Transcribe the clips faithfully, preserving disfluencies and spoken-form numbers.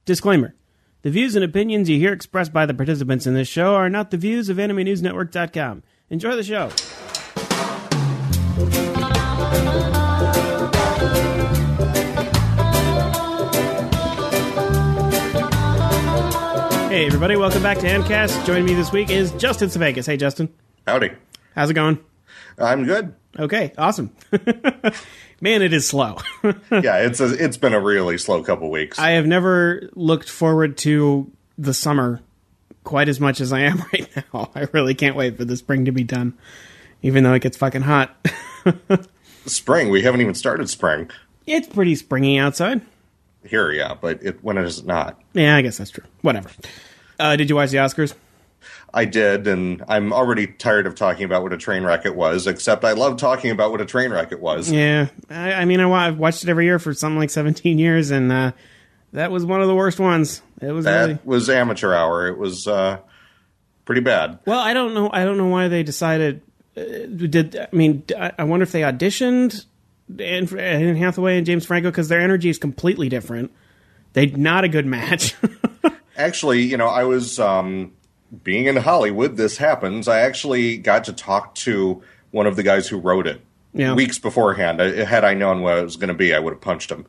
Disclaimer. The views and opinions you hear expressed by the participants in this show are not the views of Anime News Network dot com. Enjoy the show. Hey, everybody. Welcome back to Ancast. Joining me this week is Justin Sevegas. Hey, Justin. Howdy. How's it going? I'm good. Okay, awesome. Man, it is slow. yeah, it's a, it's been a really slow couple weeks. I have never looked forward to the summer quite as much as I am right now. I really can't wait for the spring to be done, even though it gets fucking hot. Spring? We haven't even started spring. It's pretty springy outside. Here, yeah, but it, when it is not. Yeah, I guess that's true. Whatever. Uh, did you watch the Oscars? I did, and I'm already tired of talking about what a train wreck it was, except I love talking about what a train wreck it was. Yeah, I, I mean, I, I've watched it every year for something like seventeen years, and uh, that was one of the worst ones. It was That really... was amateur hour. It was uh, pretty bad. Well, I don't know. I don't know why they decided. Uh, did I mean? I, I wonder if they auditioned Anne, Anne Hathaway and James Franco, because their energy is completely different. They not a good match. Actually, you know, I was. Um, Being in Hollywood, this happens. I actually got to talk to one of the guys who wrote it yeah. weeks beforehand. I, had I known what it was going to be, I would have punched him.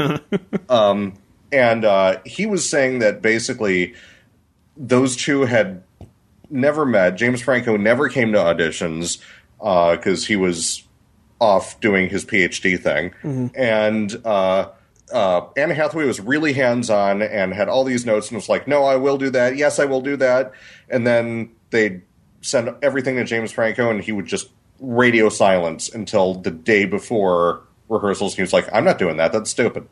um, and uh, he was saying that basically those two had never met. James Franco never came to auditions because uh, he was off doing his PhD thing. Mm-hmm. And... Uh, Uh, Anne Hathaway was really hands-on and had all these notes and was like, no, I will do that. Yes, I will do that. And then they'd send everything to James Franco and he would just radio silence until the day before rehearsals. He was like, I'm not doing that. That's stupid.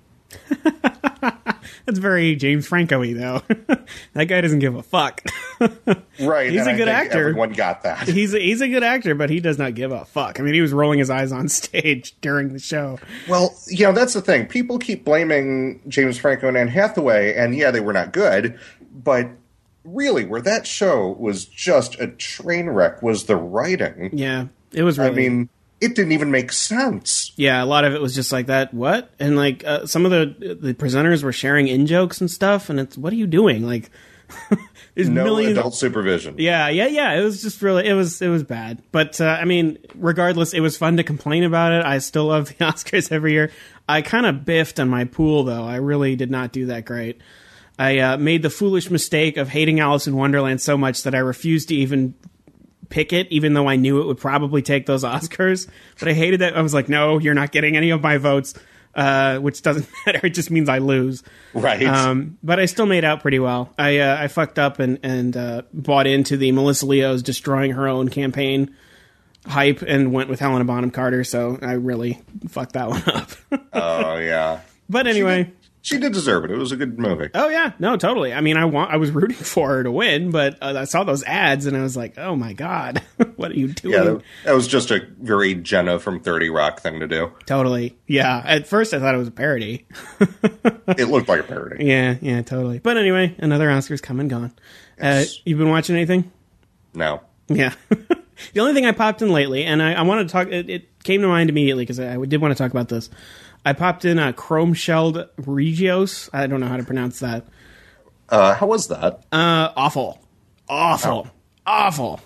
That's very James Franco-y, though. That guy doesn't give a fuck. Right. He's and a I good think actor. Everyone got that. He's a, he's a good actor, but he does not give a fuck. I mean, he was rolling his eyes on stage during the show. Well, you know, that's the thing. People keep blaming James Franco and Anne Hathaway, and yeah, they were not good, but really, where that show was just a train wreck was the writing. Yeah, it was really... I mean... It didn't even make sense. Yeah, a lot of it was just like that. What? And like uh, some of the the presenters were sharing in jokes and stuff. And it's, what are you doing? Like, there's no millions... adult supervision. Yeah, yeah, yeah. It was just really, it was, it was bad. But uh, I mean, regardless, it was fun to complain about it. I still love the Oscars every year. I kind of biffed on my pool though. I really did not do that great. I uh, made the foolish mistake of hating Alice in Wonderland so much that I refused to even pick it, even though I knew it would probably take those Oscars. But I hated that. I was like, no, you're not getting any of my votes, uh, which doesn't matter. It just means I lose. Right. Um, but I still made out pretty well. I uh, I fucked up and, and uh, bought into the Melissa Leo's destroying her own campaign hype and went with Helena Bonham Carter, so I really fucked that one up. Oh, yeah. But anyway... She did deserve it. It was a good movie. Oh yeah, no, totally. I mean, I want, I was rooting for her to win, but uh, I saw those ads and I was like, oh my god, what are you doing? Yeah, that, that was just a very Jenna from thirty Rock thing to do. Totally. Yeah. At first, I thought it was a parody. It looked like a parody. Yeah, yeah, totally. But anyway, another Oscars come and gone. Yes. Uh, you've been watching anything? No. Yeah. The only thing I popped in lately, and I, I wanted to talk. It, it came to mind immediately because I, I did want to talk about this. I popped in a chrome-shelled Regios. I don't know how to pronounce that. Uh, how was that? Uh, awful. Awful. Oh. Awful.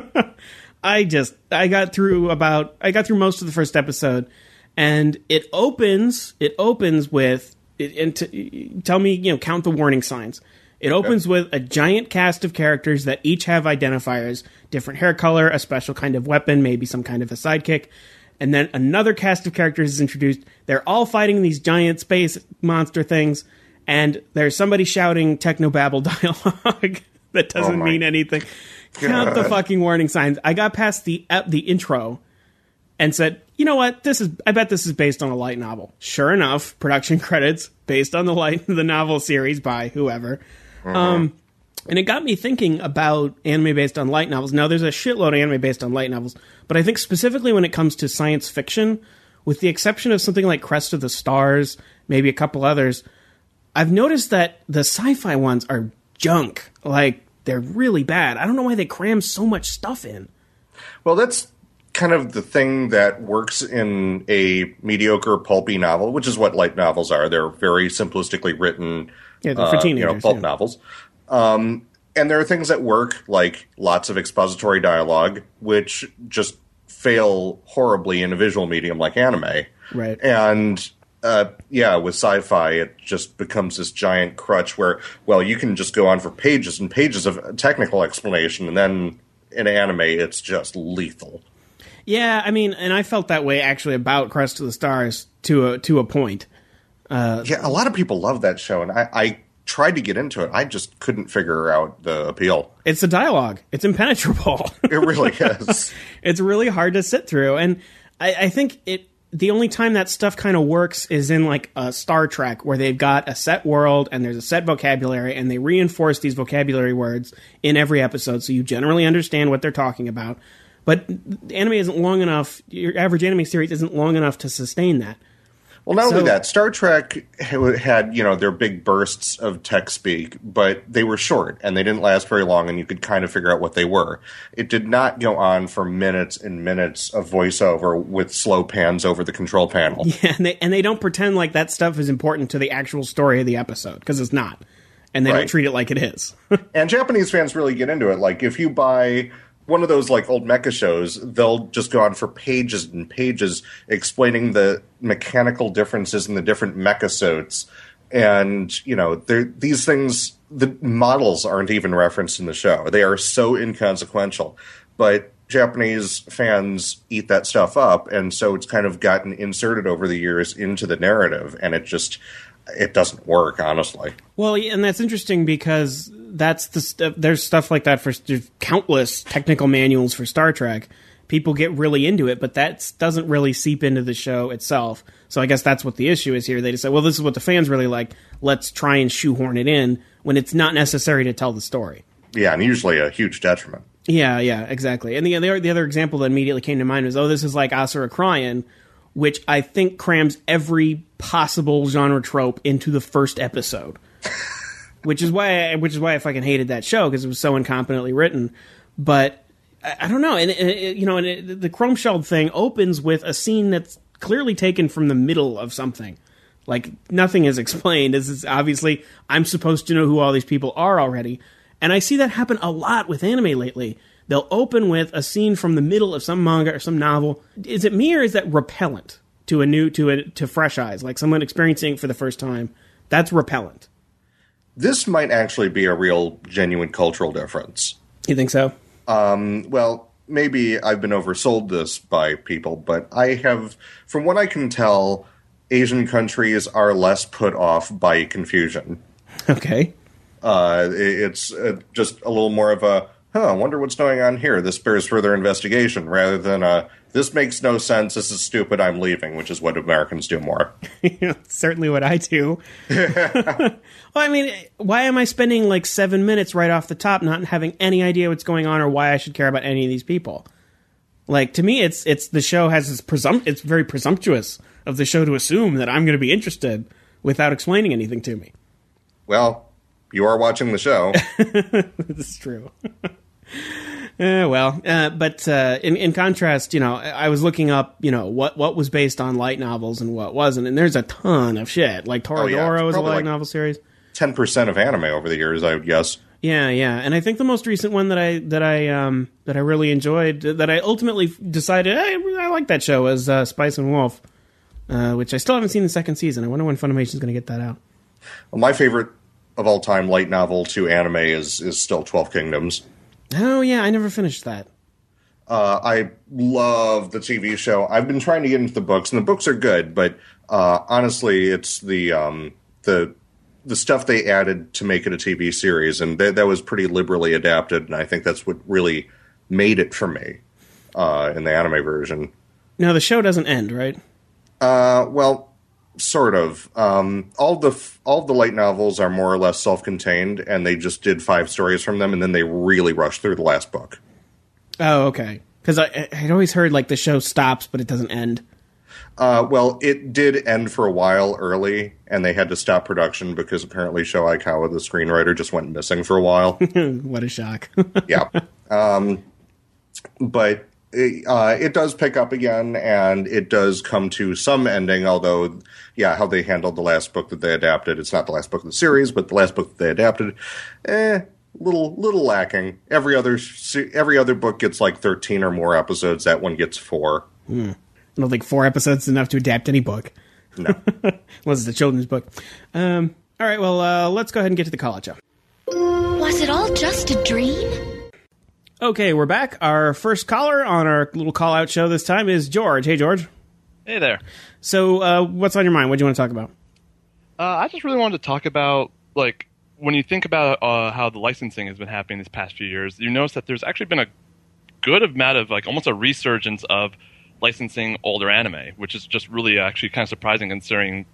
I just, I got through about, I got through most of the first episode, and it opens, it opens with, it, and t- tell me, you know, count the warning signs. It opens okay. with a giant cast of characters that each have identifiers, different hair color, a special kind of weapon, maybe some kind of a sidekick. And then another cast of characters is introduced. They're all fighting these giant space monster things. And there's somebody shouting technobabble dialogue that doesn't oh mean anything. God. Count the fucking warning signs. I got past the uh, the intro and said, you know what? This is. I bet this is based on a light novel. Sure enough, production credits based on the light the novel series by whoever. Mm-hmm. Um, and it got me thinking about anime based on light novels. Now, there's a shitload of anime based on light novels, but I think specifically when it comes to science fiction, with the exception of something like Crest of the Stars, maybe a couple others, I've noticed that the sci-fi ones are junk. Like, they're really bad. I don't know why they cram so much stuff in. Well, that's kind of the thing that works in a mediocre pulpy novel, which is what light novels are. They're very simplistically written, yeah, they're for uh, teenagers, you know, pulp yeah. novels. Um, and there are things that work, like lots of expository dialogue, which just fail horribly in a visual medium like anime. Right. And uh, yeah, with sci-fi, it just becomes this giant crutch where, well, you can just go on for pages and pages of technical explanation, and then in anime, it's just lethal. Yeah, I mean, and I felt that way actually about Crest of the Stars to a to a point. Uh, yeah, a lot of people love that show, and I, I tried to get into it. I just couldn't figure out the appeal. It's the dialogue. It's impenetrable. It really is. It's really hard to sit through, and I, I think it. The only time that stuff kind of works is in like a Star Trek, where they've got a set world and there's a set vocabulary, and they reinforce these vocabulary words in every episode, so you generally understand what they're talking about. But anime isn't long enough. Your average anime series isn't long enough to sustain that. Well, not So- only that, Star Trek had, you know, their big bursts of tech speak, but they were short and they didn't last very long, and you could kind of figure out what they were. It did not go on for minutes and minutes of voiceover with slow pans over the control panel. Yeah, and they and they don't pretend like that stuff is important to the actual story of the episode, because it's not, and they Right. don't treat it like it is. And Japanese fans really get into it. Like, if you buy one of those like old mecha shows, they'll just go on for pages and pages explaining the mechanical differences in the different mecha suits. And, you know, these things, the models aren't even referenced in the show. They are so inconsequential. But Japanese fans eat that stuff up, and so it's kind of gotten inserted over the years into the narrative, and it just, it doesn't work, honestly. Well, yeah, and that's interesting because that's the stuff. There's stuff like that for there's countless technical manuals for Star Trek. People get really into it, but that doesn't really seep into the show itself. So I guess that's what the issue is here. They just say, well, this is what the fans really like. Let's try and shoehorn it in when it's not necessary to tell the story. Yeah, and usually a huge detriment. Yeah, yeah, exactly. And the other, the other example that immediately came to mind was, oh, this is like Asura Cryon, which I think crams every possible genre trope into the first episode. which is why I, which is why I fucking hated that show, because it was so incompetently written. But I, I don't know, and it, it, you know, and it, the Chrome Shelled thing opens with a scene that's clearly taken from the middle of something. Like, nothing is explained. This is obviously, I'm supposed to know who all these people are already. And I see that happen a lot with anime lately. They'll open with a scene from the middle of some manga or some novel. Is it me, or is that repellent to a new, to a, to fresh eyes? Like someone experiencing it for the first time, that's repellent. This might actually be a real, genuine cultural difference. You think so? Um, well, maybe I've been oversold this by people, but I have, from what I can tell, Asian countries are less put off by confusion. Okay. Uh, it's uh, just a little more of a, huh, I wonder what's going on here. This bears further investigation, rather than a, this makes no sense, this is stupid, I'm leaving, which is what Americans do more. Certainly what I do. Well, I mean, why am I spending like seven minutes right off the top not having any idea what's going on or why I should care about any of these people? Like, to me, it's it's the show has this presump- it's very presumptuous of the show to assume that I'm going to be interested without explaining anything to me. Well, you are watching the show. This is true. Uh, well, uh, but uh, in, in contrast, you know, I was looking up, you know, what, what was based on light novels and what wasn't, and there's a ton of shit. Like Toradora Oh, yeah. was a light like novel series. ten percent of anime over the years, I would guess. Yeah, yeah, and I think the most recent one that I that I um, that I really enjoyed, that I ultimately decided hey, I like that show, was uh, Spice and Wolf, uh, which I still haven't seen the second season. I wonder when Funimation's going to get that out. Well, my favorite of all time light novel to anime is is still Twelve Kingdoms. Oh yeah, I never finished that. Uh, I love the T V show. I've been trying to get into the books, and the books are good, but uh, honestly, it's the um, the the stuff they added to make it a T V series, and th- that was pretty liberally adapted, and I think that's what really made it for me uh, in the anime version. No, the show doesn't end, right? Uh, well, sort of. Um, all the f- all the light novels are more or less self-contained, and they just did five stories from them, and then they really rushed through the last book. Oh, okay. Because I I'd always heard like the show stops, but it doesn't end. Uh, well, it did end for a while early, and they had to stop production because apparently Sho Aikawa, the screenwriter, just went missing for a while. What a shock. Yeah. Um, but it, uh, it does pick up again, and it does come to some ending, although, yeah, how they handled the last book that they adapted, it's not the last book of the series, but the last book that they adapted, eh, little little lacking. Every other every other book gets like thirteen or more episodes. That one gets four. Hmm. I don't think four episodes is enough to adapt any book. No. Unless it's a children's book. Um, all right, well, uh, let's go ahead and get to the call-out show. Was it all just a dream? Okay, we're back. Our first caller on our little call-out show this time is George. Hey, George. Hey there. So, uh, what's on your mind? What do you want to talk about? Uh, I just really wanted to talk about, like, when you think about uh, how the licensing has been happening this past few years, you notice that there's actually been a good amount of, like, almost a resurgence of licensing older anime, which is just really actually kind of surprising considering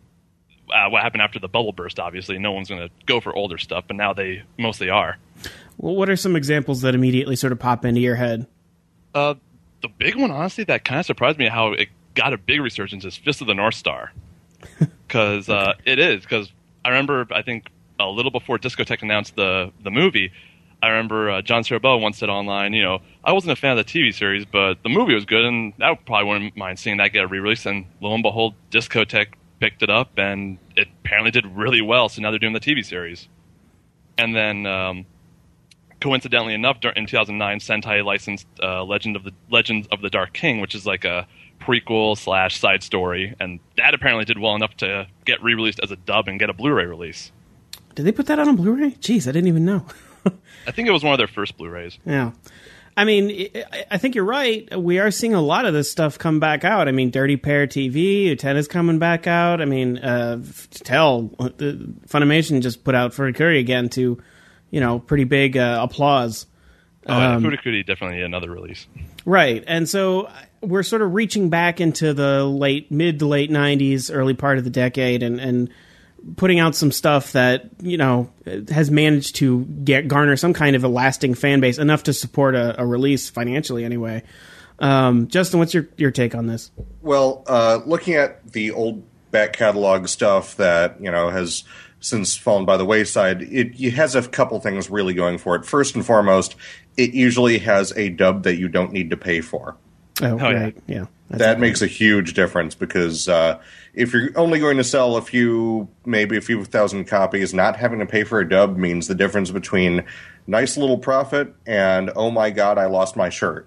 uh, what happened after the bubble burst, obviously. No one's going to go for older stuff, but now they mostly are. Well, what are some examples that immediately sort of pop into your head? Uh, the big one, honestly, that kind of surprised me how it got a big resurgence is Fist of the North Star. Because uh, it is. Because I remember, I think, a little before Discotek announced the, the movie, I remember uh, John Serbo once said online, you know, I wasn't a fan of the T V series, but the movie was good, and I probably wouldn't mind seeing that get a re-release. And lo and behold, Discotek picked it up, and it apparently did really well, so now they're doing the T V series. And then... Um, coincidentally enough, in two thousand nine, Sentai licensed uh, Legend of the Legends of the Dark King, which is like a prequel slash side story, and that apparently did well enough to get re-released as a dub and get a Blu-ray release. Did they put that on a Blu-ray? Jeez, I didn't even know. I think it was one of their first Blu-rays. Yeah. I mean, I think you're right. We are seeing a lot of this stuff come back out. I mean, Dirty Pair T V, Utena's coming back out. I mean, uh, Tell, Funimation just put out Furikuri again to... you know, pretty big uh, applause. Oh, yeah, um, Furikuri definitely another release. Right, and so we're sort of reaching back into the late, mid to late nineties, early part of the decade, and, and putting out some stuff that, you know, has managed to get garner some kind of a lasting fan base, enough to support a, a release financially anyway. Um, Justin, what's your, your take on this? Well, uh, looking at the old back catalog stuff that, you know, has... since fallen by the wayside, it, it has a couple things really going for it. First and foremost, it usually has a dub that you don't need to pay for. Oh, oh right. Yeah. yeah that makes a huge difference because uh, if you're only going to sell a few, maybe a few thousand copies, not having to pay for a dub means the difference between nice little profit and, oh my God, I lost my shirt.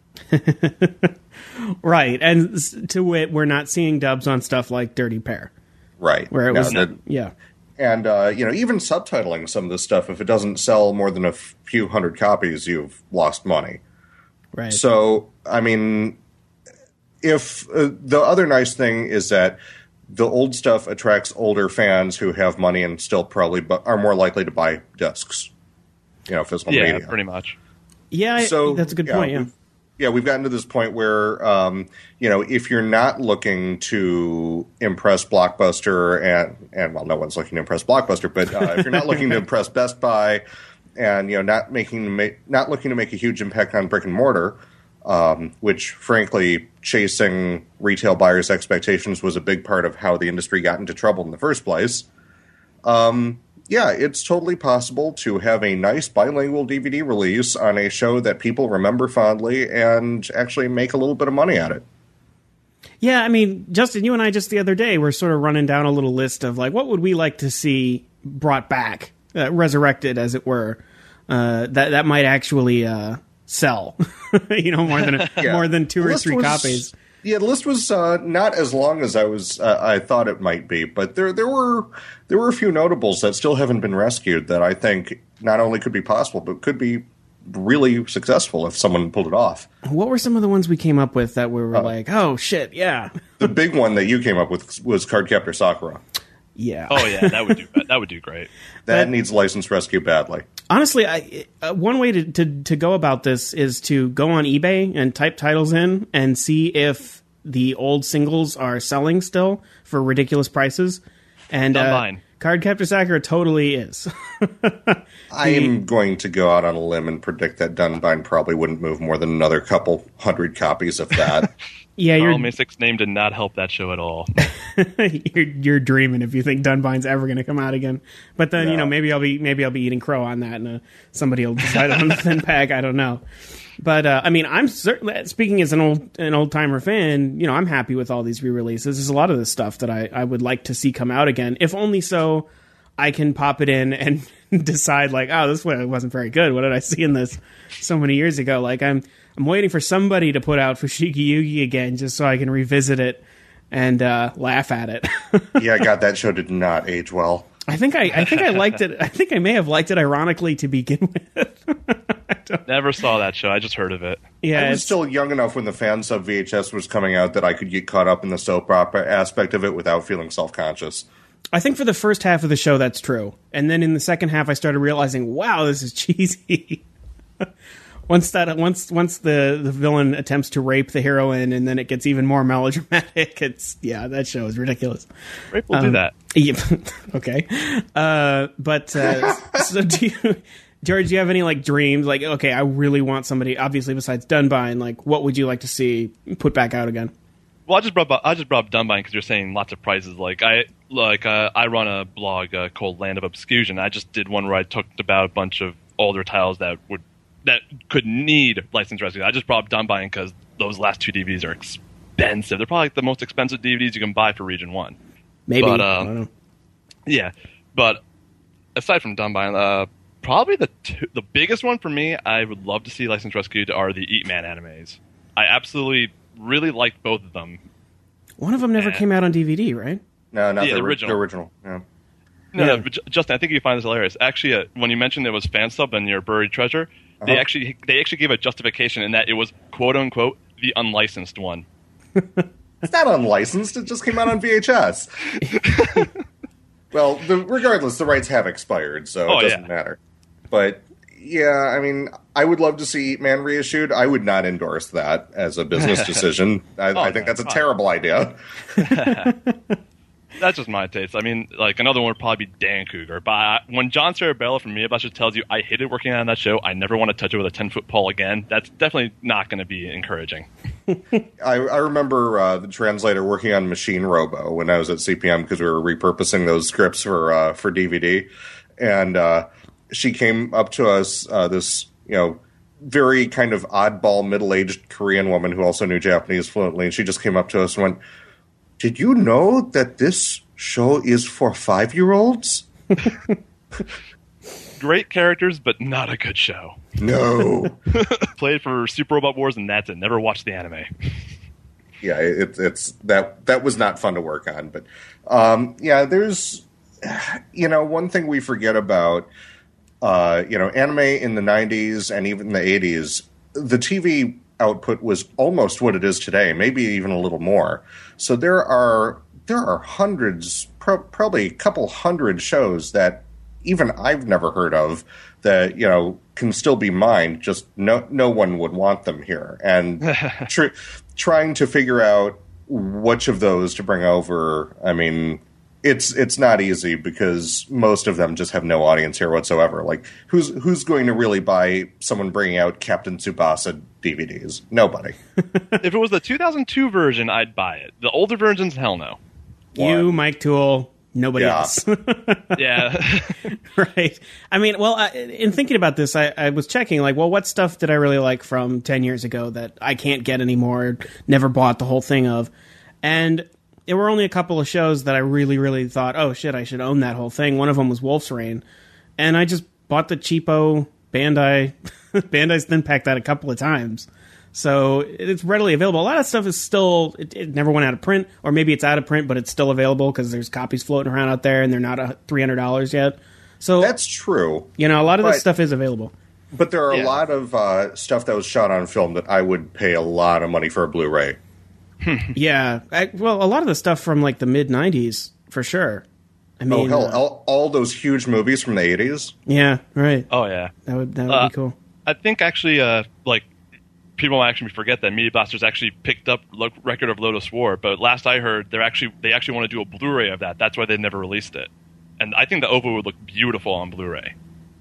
Right. And to wit, we're not seeing dubs on stuff like Dirty Pair. Right. Where it now, was, that, yeah. And, uh, you know, even subtitling some of this stuff, if it doesn't sell more than a few hundred copies, you've lost money. Right. So, I mean, if uh, the other nice thing is that the old stuff attracts older fans who have money and still probably bu- are more likely to buy discs, you know, physical yeah, media. pretty much. Yeah, so, that's a good yeah, point, yeah. Yeah, we've gotten to this point where, um, you know, if you're not looking to impress Blockbuster and, and well, no one's looking to impress Blockbuster, but uh, if you're not looking to impress Best Buy and, you know, not making not looking to make a huge impact on brick and mortar, um, which, frankly, chasing retail buyers' expectations was a big part of how the industry got into trouble in the first place. Um, yeah, it's totally possible to have a nice bilingual D V D release on a show that people remember fondly and actually make a little bit of money at it. Yeah, I mean, Justin, you and I just the other day were sort of running down a little list of, like, what would we like to see brought back, uh, resurrected, as it were, uh, that that might actually uh, sell, you know, more than a, yeah. more than two the or three was, copies. Yeah, the list was uh, not as long as I was uh, I thought it might be, but there there were there were a few notables that still haven't been rescued that I think not only could be possible but could be really successful if someone pulled it off. What were some of the ones we came up with that we were uh, like, oh shit, yeah? The big one that you came up with was Cardcaptor Sakura. Yeah. Oh yeah, that would do that would do great. That but, needs license rescue badly. Honestly, I, uh, one way to, to to go about this is to go on eBay and type titles in and see if the old singles are selling still for ridiculous prices. And uh, Cardcaptor Sakura totally is. I am going to go out on a limb and predict that Dunbine probably wouldn't move more than another couple hundred copies of that. Yeah, Carl you're Masick's name did not help that show at all. you're, you're dreaming if you think Dunbine's ever going to come out again. But then, No. you know, maybe I'll be maybe I'll be eating crow on that, and uh, somebody will decide on the thin pack. I don't know. But uh, I mean, I'm certainly speaking as an old an old timer fan. You know, I'm happy with all these re-releases. There's a lot of this stuff that I, I would like to see come out again, if only so I can pop it in and decide like, oh, this one wasn't very good. What did I see in this so many years ago? Like I'm. I'm waiting for somebody to put out Fushigi Yugi again just so I can revisit it and uh, laugh at it. Yeah, God, that show did not age well. I think I, I think I liked it. I think I may have liked it ironically to begin with. Never saw that show. I just heard of it. Yeah, I was it's- still young enough when the fan sub V H S was coming out that I could get caught up in the soap opera aspect of it without feeling self-conscious. I think for the first half of the show that's true, and then in the second half I started realizing, wow, this is cheesy. Once that once once the, the villain attempts to rape the heroine, and then it gets even more melodramatic. It's yeah, that show is ridiculous. Rape will do that. Yeah, okay, uh, but uh, so do you, George? Do you have any like dreams? Like, okay, I really want somebody. Obviously, besides Dunbine, like, what would you like to see put back out again? Well, I just brought up, I just brought up Dunbine because you're saying lots of prizes. Like I like uh, I run a blog uh, called Land of Obscusion. I just did one where I talked about a bunch of older titles that would. that could need license rescue. I just brought up Dunbine because those last two D V Ds are expensive. They're probably like the most expensive D V Ds you can buy for Region one. Maybe. But, I uh, don't know. Yeah, but aside from Dunbine, uh, probably the two, the biggest one for me, I would love to see license rescued are the Eat Man animes. I absolutely really like both of them. One of them never Yeah. came out on D V D, right? No, not Yeah, the, the ori- original. the original. Yeah. No, Yeah. no, but J- Justin, I think you find this hilarious. Actually, uh, when you mentioned there was fan sub and your buried treasure, they Uh-huh. actually they actually gave a justification in that it was quote unquote the unlicensed one. It's not unlicensed. It just came out on V H S. Well, the, regardless, the rights have expired, so Oh, it doesn't yeah. matter. But yeah, I mean, I would love to see Eat Man reissued. I would not endorse that as a business decision. I, I think no, that's a fine. terrible idea. That's just my taste. I mean, like another one would probably be Dan Cougar. But I, when John Sarabella from Media tells you I hated working on that show, I never want to touch it with a ten foot pole again. That's definitely not going to be encouraging. I, I remember uh, the translator working on Machine Robo when I was at C P M because we were repurposing those scripts for uh, for D V D, and uh, she came up to us, uh, this you know very kind of oddball middle aged Korean woman who also knew Japanese fluently, and she just came up to us and went, "Did you know that this show is for five year olds?" Great characters, but not a good show. No. Played for Super Robot Wars, and that's it. Never watched the anime. Yeah, it, it's that that was not fun to work on, but um, yeah, there's you know one thing we forget about uh, you know anime in the nineties and even the eighties, the T V output was almost what it is today, maybe even a little more. So there are there are hundreds, pro- probably a couple hundred shows that even I've never heard of that you know can still be mined. Just no no one would want them here, and tr- trying to figure out which of those to bring over. I mean, it's it's not easy because most of them just have no audience here whatsoever. Like, who's who's going to really buy someone bringing out Captain Tsubasa D V Ds? Nobody. If it was the two thousand two version, I'd buy it. The older versions, hell no. You, One. Mike Toole, nobody Yeah. else. Yeah. Right. I mean, well, I, in thinking about this, I, I was checking, like, well, what stuff did I really like from ten years ago that I can't get anymore, never bought the whole thing of? And there were only a couple of shows that I really, really thought, oh, shit, I should own that whole thing. One of them was Wolf's Rain. And I just bought the cheapo Bandai. Bandai's then packed that a couple of times. So it's readily available. A lot of stuff is still, it, it never went out of print, or maybe it's out of print, but it's still available because there's copies floating around out there and they're not a three hundred dollars yet. So, That's true. you know, a lot of this But- stuff is available. But there are Yeah. a lot of uh, stuff that was shot on film that I would pay a lot of money for a Blu-ray. Yeah. I, well, a lot of the stuff from like the mid nineties, for sure. I Oh mean, hell, uh, all, all those huge movies from the eighties. yeah, right. Oh, yeah. That would, that would Uh, be cool. I think actually, uh, like, people actually forget that Media Blasters actually picked up Lo- Record of Lotus War, but last I heard, they're actually they actually want to do a Blu-ray of that. That's why they never released it. And I think the O V A would look beautiful on Blu-ray.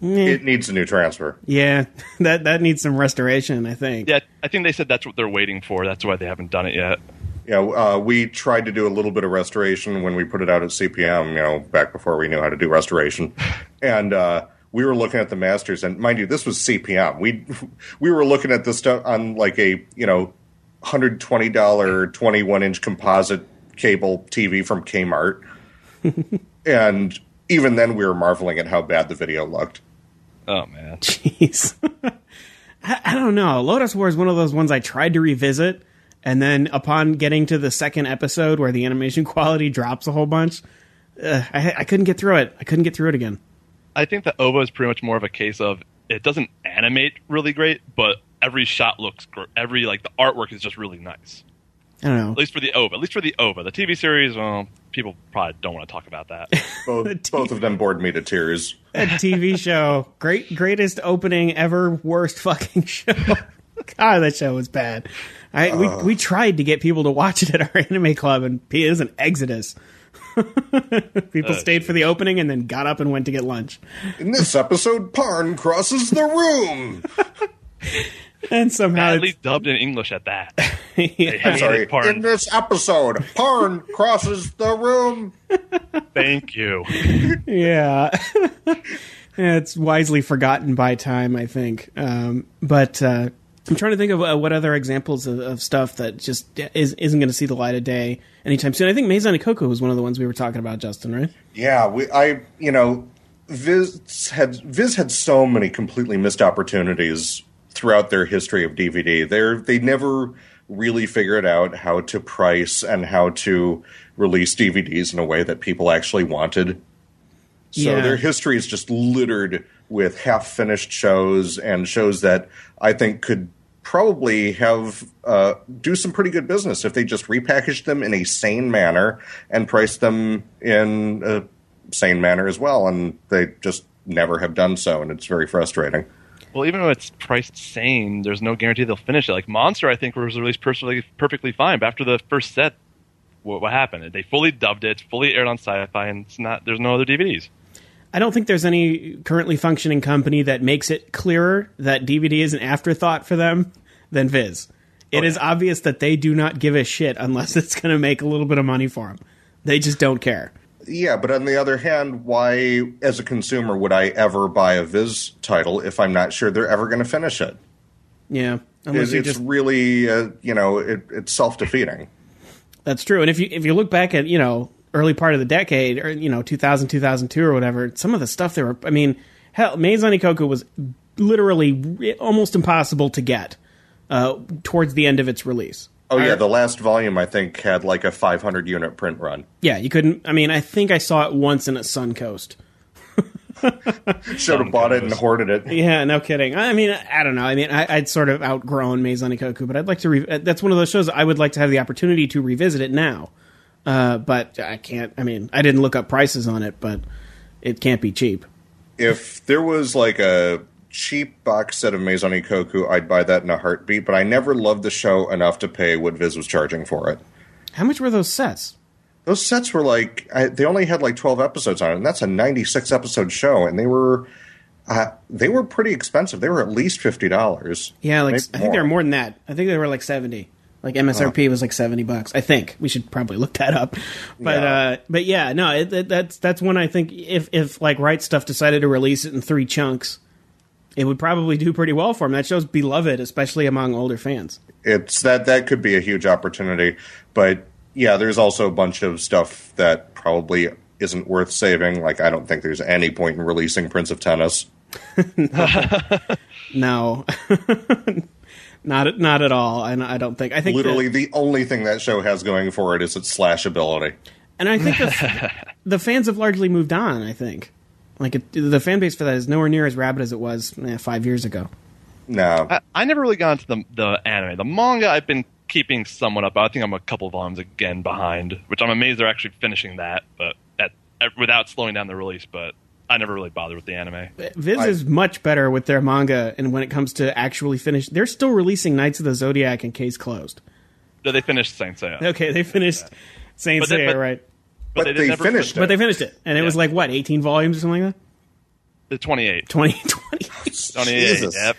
It needs a new transfer. Yeah, that that needs some restoration, I think. Yeah, I think they said that's what they're waiting for. That's why they haven't done it yet. Yeah, uh, we tried to do a little bit of restoration when we put it out at C P M, you know, back before we knew how to do restoration. And uh, we were looking at the masters, and mind you, this was C P M. We we were looking at this stuff on like a, you know, one hundred twenty dollars twenty-one inch composite cable T V from Kmart. And even then we were marveling at how bad the video looked. Oh, man. Jeez. I, I don't know. Lotus War is one of those ones I tried to revisit, and then upon getting to the second episode where the animation quality drops a whole bunch, uh, I, I couldn't get through it. I couldn't get through it again. I think that O V A is pretty much more of a case of it doesn't animate really great, but every shot looks gr- every like the artwork is just really nice. I don't know. At least for the O V A. At least for the O V A. The T V series, well, people probably don't want to talk about that. Both, both of them bored me to tears. That T V show, great, greatest opening ever, worst fucking show. God, that show was bad. I uh, we we tried to get people to watch it at our anime club, and it was an exodus. People uh, stayed for the opening and then got up and went to get lunch. In this episode, Parn crosses the room. And somehow badly it's dubbed in English at that. Yeah. I'm sorry. In this episode, Parn crosses the room. Thank you. Yeah. It's wisely forgotten by time, I think. Um, but uh, I'm trying to think of uh, what other examples of, of stuff that just is, isn't going to see the light of day anytime soon. I think Maison Ikkoku was one of the ones we were talking about, Justin, right? Yeah, we, I, you know, Viz had Viz had so many completely missed opportunities throughout their history of D V D. They're, they never really figured out how to price and how to release D V Ds in a way that people actually wanted. So yeah. Their history is just littered with half-finished shows and shows that I think could probably have uh, do some pretty good business if they just repackaged them in a sane manner and priced them in a sane manner as well. And they just never have done so, and it's very frustrating. Well, even though it's priced sane, there's no guarantee they'll finish it. Like Monster, I think, was released perfectly, perfectly fine. But after the first set, what, what happened? They fully dubbed it, it's fully aired on Sci-Fi, and it's not. There's no other D V Ds. I don't think there's any currently functioning company that makes it clearer that D V D is an afterthought for them than Viz. It okay. is obvious that they do not give a shit unless it's going to make a little bit of money for them. They just don't care. Yeah, but on the other hand, why, as a consumer, would I ever buy a Viz title if I'm not sure they're ever going to finish it? Yeah. It, it's just... really, uh, you know, it, it's self-defeating. That's true. And if you if you look back at, you know, early part of the decade, or, you know, two thousand, two thousand two or whatever, some of the stuff they were, I mean, hell, Maison Ikkoku was literally almost impossible to get uh, towards the end of its release. Oh, yeah, the last volume, I think, had like a five hundred unit print run. Yeah, you couldn't... I mean, I think I saw it once in a Suncoast. Should have bought it and hoarded it. Yeah, no kidding. I mean, I don't know. I mean, I, I'd sort of outgrown Maison Ikkoku, but I'd like to... Re- that's one of those shows I would like to have the opportunity to revisit it now. Uh, but I can't... I mean, I didn't look up prices on it, but it can't be cheap. If there was like a... cheap box set of Maison Ikkoku, I'd buy that in a heartbeat, but I never loved the show enough to pay what Viz was charging for it. How much were those sets? Those sets were like, I, they only had like twelve episodes on it, and that's a ninety-six episode show, and they were uh, they were pretty expensive. They were at least fifty dollars. Yeah, like I think they were more than that. I think they were like seventy. Like M S R P oh. was like seventy bucks. I think we should probably look that up. But yeah. Uh, but yeah, no, it, it, that's that's one I think if if like Right Stuff decided to release it in three chunks, it would probably do pretty well for him. That show's beloved, especially among older fans. It's that that could be a huge opportunity, but yeah, there's also a bunch of stuff that probably isn't worth saving. Like, I don't think there's any point in releasing Prince of Tennis. No, not not at all. I, I don't think. I think literally that, the only thing that show has going for it is its slashability. And I think the, the fans have largely moved on. I think. Like, it, the fan base for that is nowhere near as rabid as it was eh, five years ago. No. I, I never really got into the, the anime. The manga I've been keeping somewhat up. I think I'm a couple volumes again behind, which I'm amazed they're actually finishing that, but at, at, without slowing down the release, but I never really bothered with the anime. Viz I, is much better with their manga, and when it comes to actually finish, they're still releasing Knights of the Zodiac and Case Closed. No, they finished Saint Seiya. Okay, they finished Saint but they, Seiya, but, right. But, but they, they finished fin- it. But they finished it, and it yeah. was like, what, eighteen volumes or something like that? The twenty-eight. twenty twenty. twenty-eight, Jesus. yep.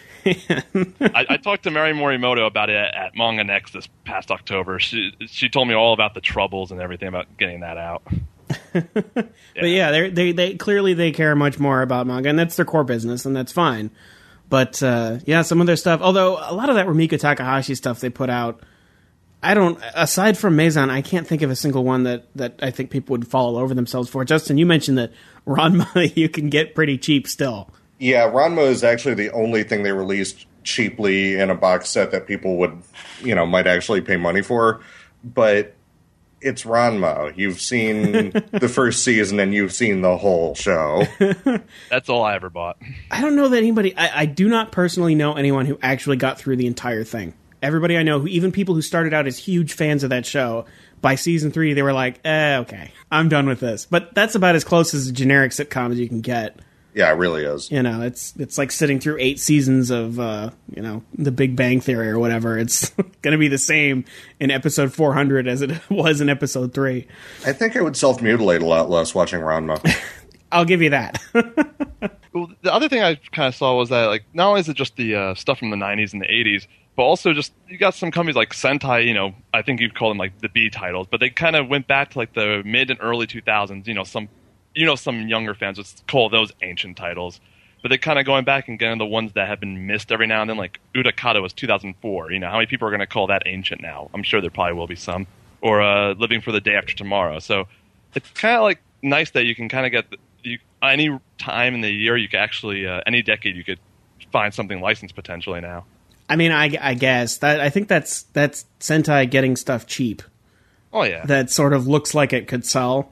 I, I talked to Mary Morimoto about it at, at Manga Next this past October. She she told me all about the troubles and everything about getting that out. Yeah. But yeah, they they they clearly they care much more about manga, and that's their core business, and that's fine. But uh, yeah, some of their stuff, although a lot of that Rumiko Takahashi stuff they put out, I don't. Aside from Maison, I can't think of a single one that that I think people would fall over themselves for. Justin, you mentioned that Ranma you can get pretty cheap still. Yeah, Ranma is actually the only thing they released cheaply in a box set that people would, you know, might actually pay money for. But it's Ranma. You've seen the first season and you've seen the whole show. That's all I ever bought. I don't know that anybody. I, I do not personally know anyone who actually got through the entire thing. Everybody I know, who even people who started out as huge fans of that show, by season three they were like, eh, okay, I'm done with this. But that's about as close as a generic sitcom as you can get. Yeah, it really is. You know, it's it's like sitting through eight seasons of, uh, you know, The Big Bang Theory or whatever. It's going to be the same in episode four hundred as it was in episode three. I think I would self-mutilate a lot less watching Ranma. I'll give you that. Well, the other thing I kind of saw was that, like, not only is it just the uh, stuff from the nineties and the eighties, but also just, you got some companies like Sentai, you know, I think you'd call them like the B titles, but they kind of went back to like the mid and early two thousands, you know, some, you know, some younger fans would call those ancient titles, but they're kind of going back and getting the ones that have been missed every now and then, like Utakata was two thousand four, you know, how many people are going to call that ancient now? I'm sure there probably will be some. Or uh, Living for the Day After Tomorrow. So it's kind of like nice that you can kind of get, the, you, any time in the year you can actually, uh, any decade you could find something licensed potentially now. I mean, I, I guess that I think that's that's Sentai getting stuff cheap. Oh yeah, that sort of looks like it could sell.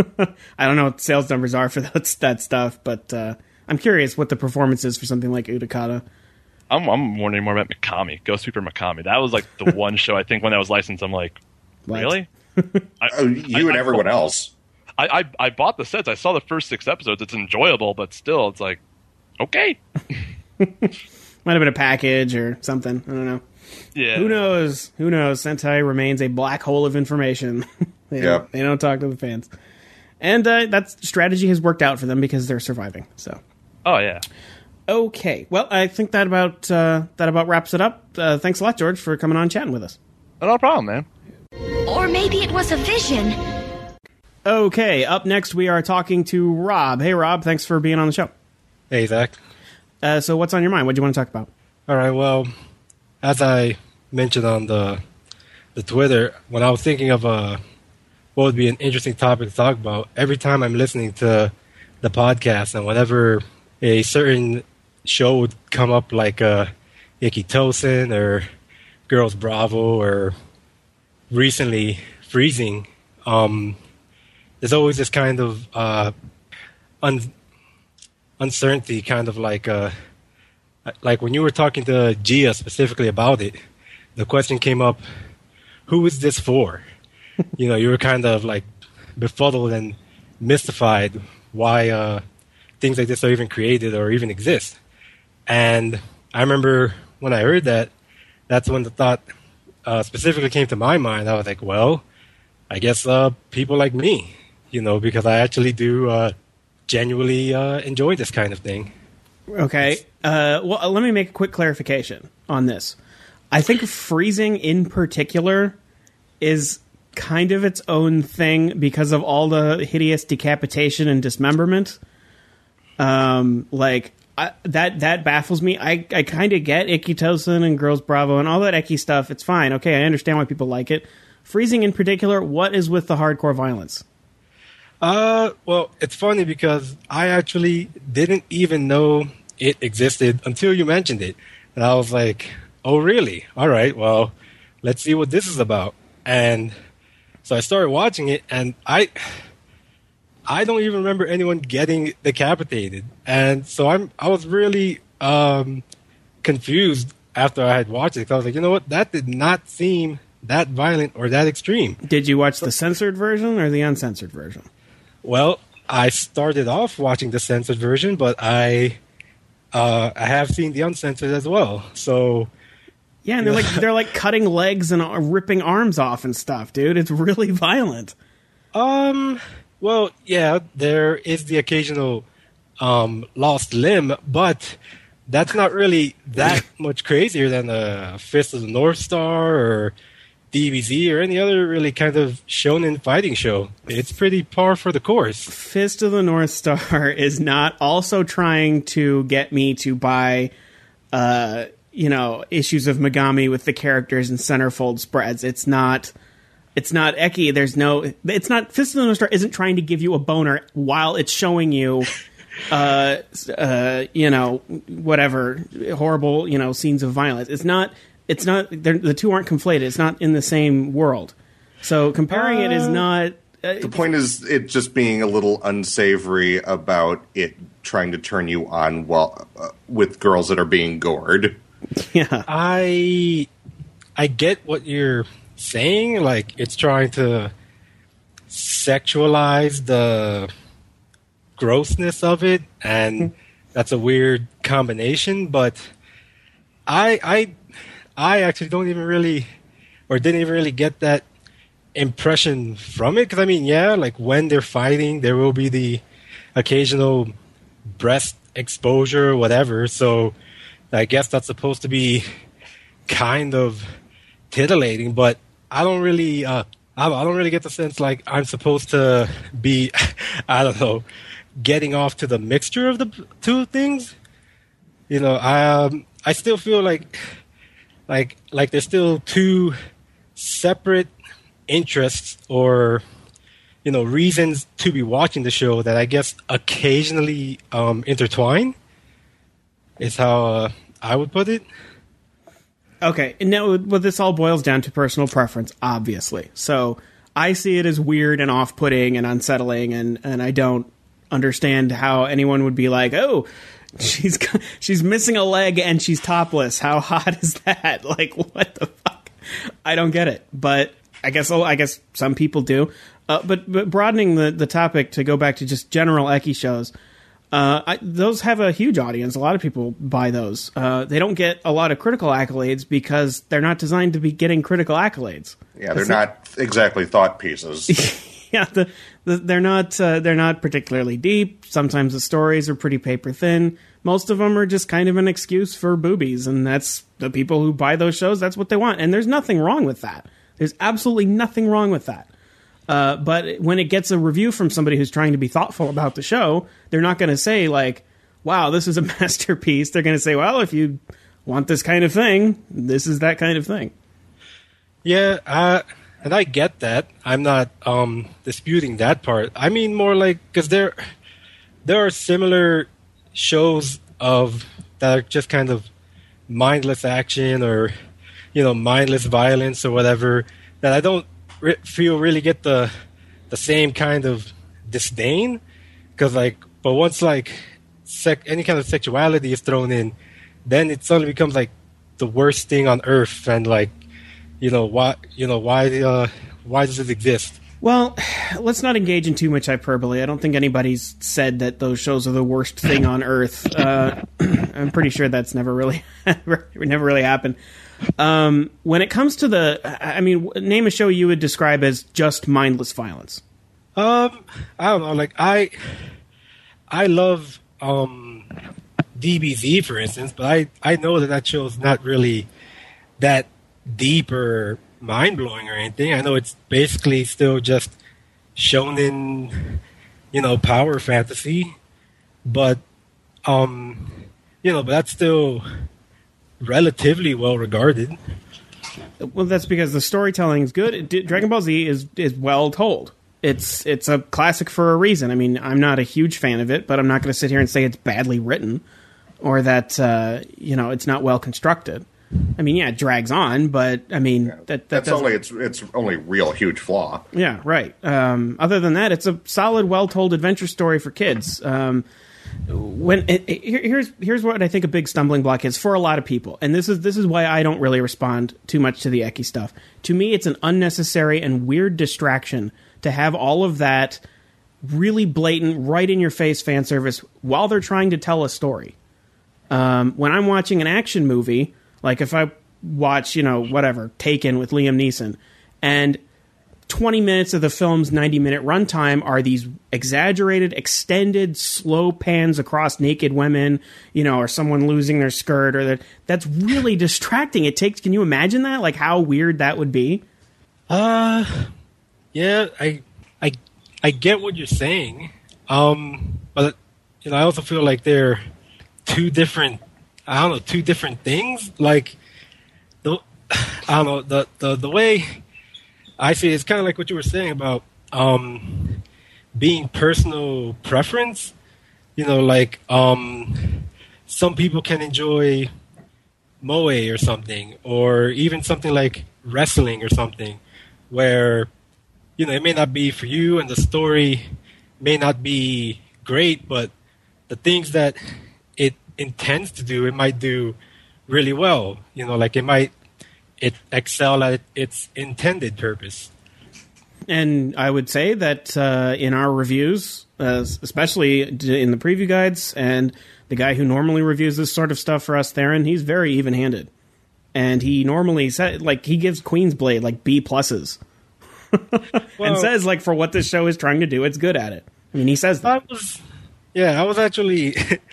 I don't know what sales numbers are for that, that stuff, but uh, I'm curious what the performance is for something like Utakata. I'm, I'm wondering more about Mikami, Ghost Super Mikami. That was like the one show I think when that was licensed. I'm like, what? Really? I, oh, you I, and I, everyone I, else. I, I I bought the sets. I saw the first six episodes. It's enjoyable, but still, it's like, okay. Might have been a package or something. I don't know. Yeah. Who knows? Who knows? Sentai remains a black hole of information. they, yeah. don't, they don't talk to the fans. And uh, that strategy has worked out for them because they're surviving. So. Oh, yeah. Okay. Well, I think that about uh, that about wraps it up. Uh, thanks a lot, George, for coming on and chatting with us. No problem, man. Or maybe it was a vision. Okay. Up next, we are talking to Rob. Hey, Rob. Thanks for being on the show. Hey, Zach. Uh, so what's on your mind? What do you want to talk about? All right, well, as I mentioned on the the Twitter, when I was thinking of uh, what would be an interesting topic to talk about, every time I'm listening to the podcast and whenever a certain show would come up like uh, Ikitosen or Girls Bravo or recently Freezing, um, there's always this kind of uh, un- uncertainty, kind of like uh, like when you were talking to Gia specifically about it, the question came up, who is this for? You know, you were kind of like befuddled and mystified why uh, things like this are even created or even exist. And I remember when I heard that, that's when the thought uh, specifically came to my mind. I was like, well, I guess uh, people like me, you know, because I actually do uh, genuinely uh, enjoy this kind of thing. Okay. Uh, well, let me make a quick clarification on this. I think Freezing in particular is kind of its own thing because of all the hideous decapitation and dismemberment. Um, like I, that that baffles me. I, I kind of get Ikitosen and Girls Bravo and all that Eki stuff. It's fine. Okay, I understand why people like it. Freezing in particular, what is with the hardcore violence? Uh, well, it's funny because I actually didn't even know it existed until you mentioned it. And I was like, oh, really? All right, well, let's see what this is about. And so I started watching it, and I I don't even remember anyone getting decapitated. And so I'm I was really um, confused after I had watched it. Because I was like, you know what? That did not seem that violent or that extreme. Did you watch the censored version or the uncensored version? Well, I started off watching the censored version, but I uh, I have seen the uncensored as well. So yeah, and they're like they're like cutting legs and uh, ripping arms off and stuff, dude. It's really violent. Um. Well, yeah, there is the occasional um, lost limb, but that's not really that much crazier than a Fist of the North Star or D B Z or any other really kind of shonen fighting show. It's pretty par for the course. Fist of the North Star is not also trying to get me to buy, uh, you know, issues of Megami with the characters and centerfold spreads. It's not. It's not Eki. There's no. It's not. Fist of the North Star isn't trying to give you a boner while it's showing you, uh, uh, you know, whatever horrible, you know, scenes of violence. It's not. It's not. The two aren't conflated. It's not in the same world. So comparing uh, it is not. Uh, the point is, it just being a little unsavory about it trying to turn you on while uh, with girls that are being gored. Yeah, I I get what you're saying. Like, it's trying to sexualize the grossness of it, and that's a weird combination. But I I I actually don't even really, or didn't even really get that impression from it. Because I mean, yeah, like when they're fighting, there will be the occasional breast exposure or whatever. So I guess that's supposed to be kind of titillating, but I don't really, uh, I don't really get the sense like I'm supposed to be, I don't know, getting off to the mixture of the two things. You know, I, um, I still feel like, like, like there's still two separate interests or, you know, reasons to be watching the show that I guess occasionally um, intertwine. Is how uh, I would put it. Okay, and now well, this all boils down to personal preference, obviously. So I see it as weird and off-putting and unsettling, and, and I don't understand how anyone would be like, oh, she's she's missing a leg and she's topless. How hot is that? Like, what the fuck? I don't get it. But I guess oh, I guess some people do. Uh, but but broadening the, the topic to go back to just general Eki shows. Uh, I, those have a huge audience. A lot of people buy those. Uh, they don't get a lot of critical accolades because they're not designed to be getting critical accolades. Yeah, they're not exactly thought pieces. yeah, the, the, they're not. Uh, they're not particularly deep. Sometimes the stories are pretty paper thin. Most of them are just kind of an excuse for boobies, and that's the people who buy those shows. That's what they want, and there's nothing wrong with that. There's absolutely nothing wrong with that. Uh, but when it gets a review from somebody who's trying to be thoughtful about the show, they're not going to say, like, wow, this is a masterpiece. They're going to say, well, if you want this kind of thing, this is that kind of thing. Yeah, uh, and I get that. I'm not um, disputing that part. I mean more like, because there, there are similar shows of that are just kind of mindless action or, you know, mindless violence or whatever that I don't re- feel really get the the same kind of disdain, because like, but once like sec- any kind of sexuality is thrown in, then it suddenly becomes like the worst thing on earth, and like, you know, why you know why uh, why does it exist? Well, let's not engage in too much hyperbole. I don't think anybody's said that those shows are the worst thing on earth. Uh, I'm pretty sure that's never really never really happened. Um, when it comes to the, I mean, name a show you would describe as just mindless violence. Um, I don't know. Like I, I love um, D B Z, for instance, but I, I know that that show is not really that deep or mind blowing or anything. I know it's basically still just shonen, you know, power fantasy, but um, you know, but that's still relatively well regarded. Well, that's because the storytelling is good. Dragon Ball Z is is well told. It's it's a classic for a reason. I mean, I'm not a huge fan of it, but I'm not going to sit here and say it's badly written or that uh, you know, it's not well constructed. I mean, yeah, it drags on, but I mean, yeah, that, that that's only it's it's only real huge flaw. Yeah, right. Um, other than that, it's a solid, well told adventure story for kids. Um, when it, it, here's here's what I think a big stumbling block is for a lot of people, and this is this is why I don't really respond too much to the Eki stuff. To me, it's an unnecessary and weird distraction to have all of that really blatant, right in your face fan service while they're trying to tell a story. Um, when I'm watching an action movie, like if I watch, you know, whatever, Taken with Liam Neeson, and twenty minutes of the film's ninety minute runtime are these exaggerated, extended, slow pans across naked women, you know, or someone losing their skirt, or that. That's really distracting. It takes. Can you imagine that? Like how weird that would be? Uh, yeah, I, I, I get what you're saying. Um, but you know, I also feel like they're two different. I don't know, two different things. Like, the, I don't know the the the way. I see it's kind of like what you were saying about um, being personal preference. You know, like um, some people can enjoy moe or something, or even something like wrestling or something, where, you know, it may not be for you and the story may not be great, but the things that it intends to do, it might do really well. You know, like it might it excel at its intended purpose. And I would say that uh, in our reviews, uh, especially in the preview guides, and the guy who normally reviews this sort of stuff for us, Theron, he's very even-handed. And he normally said, like, he gives Queen's Blade like B pluses, well, and says, like, for what this show is trying to do, it's good at it. I mean, he says that. I was, yeah, I was actually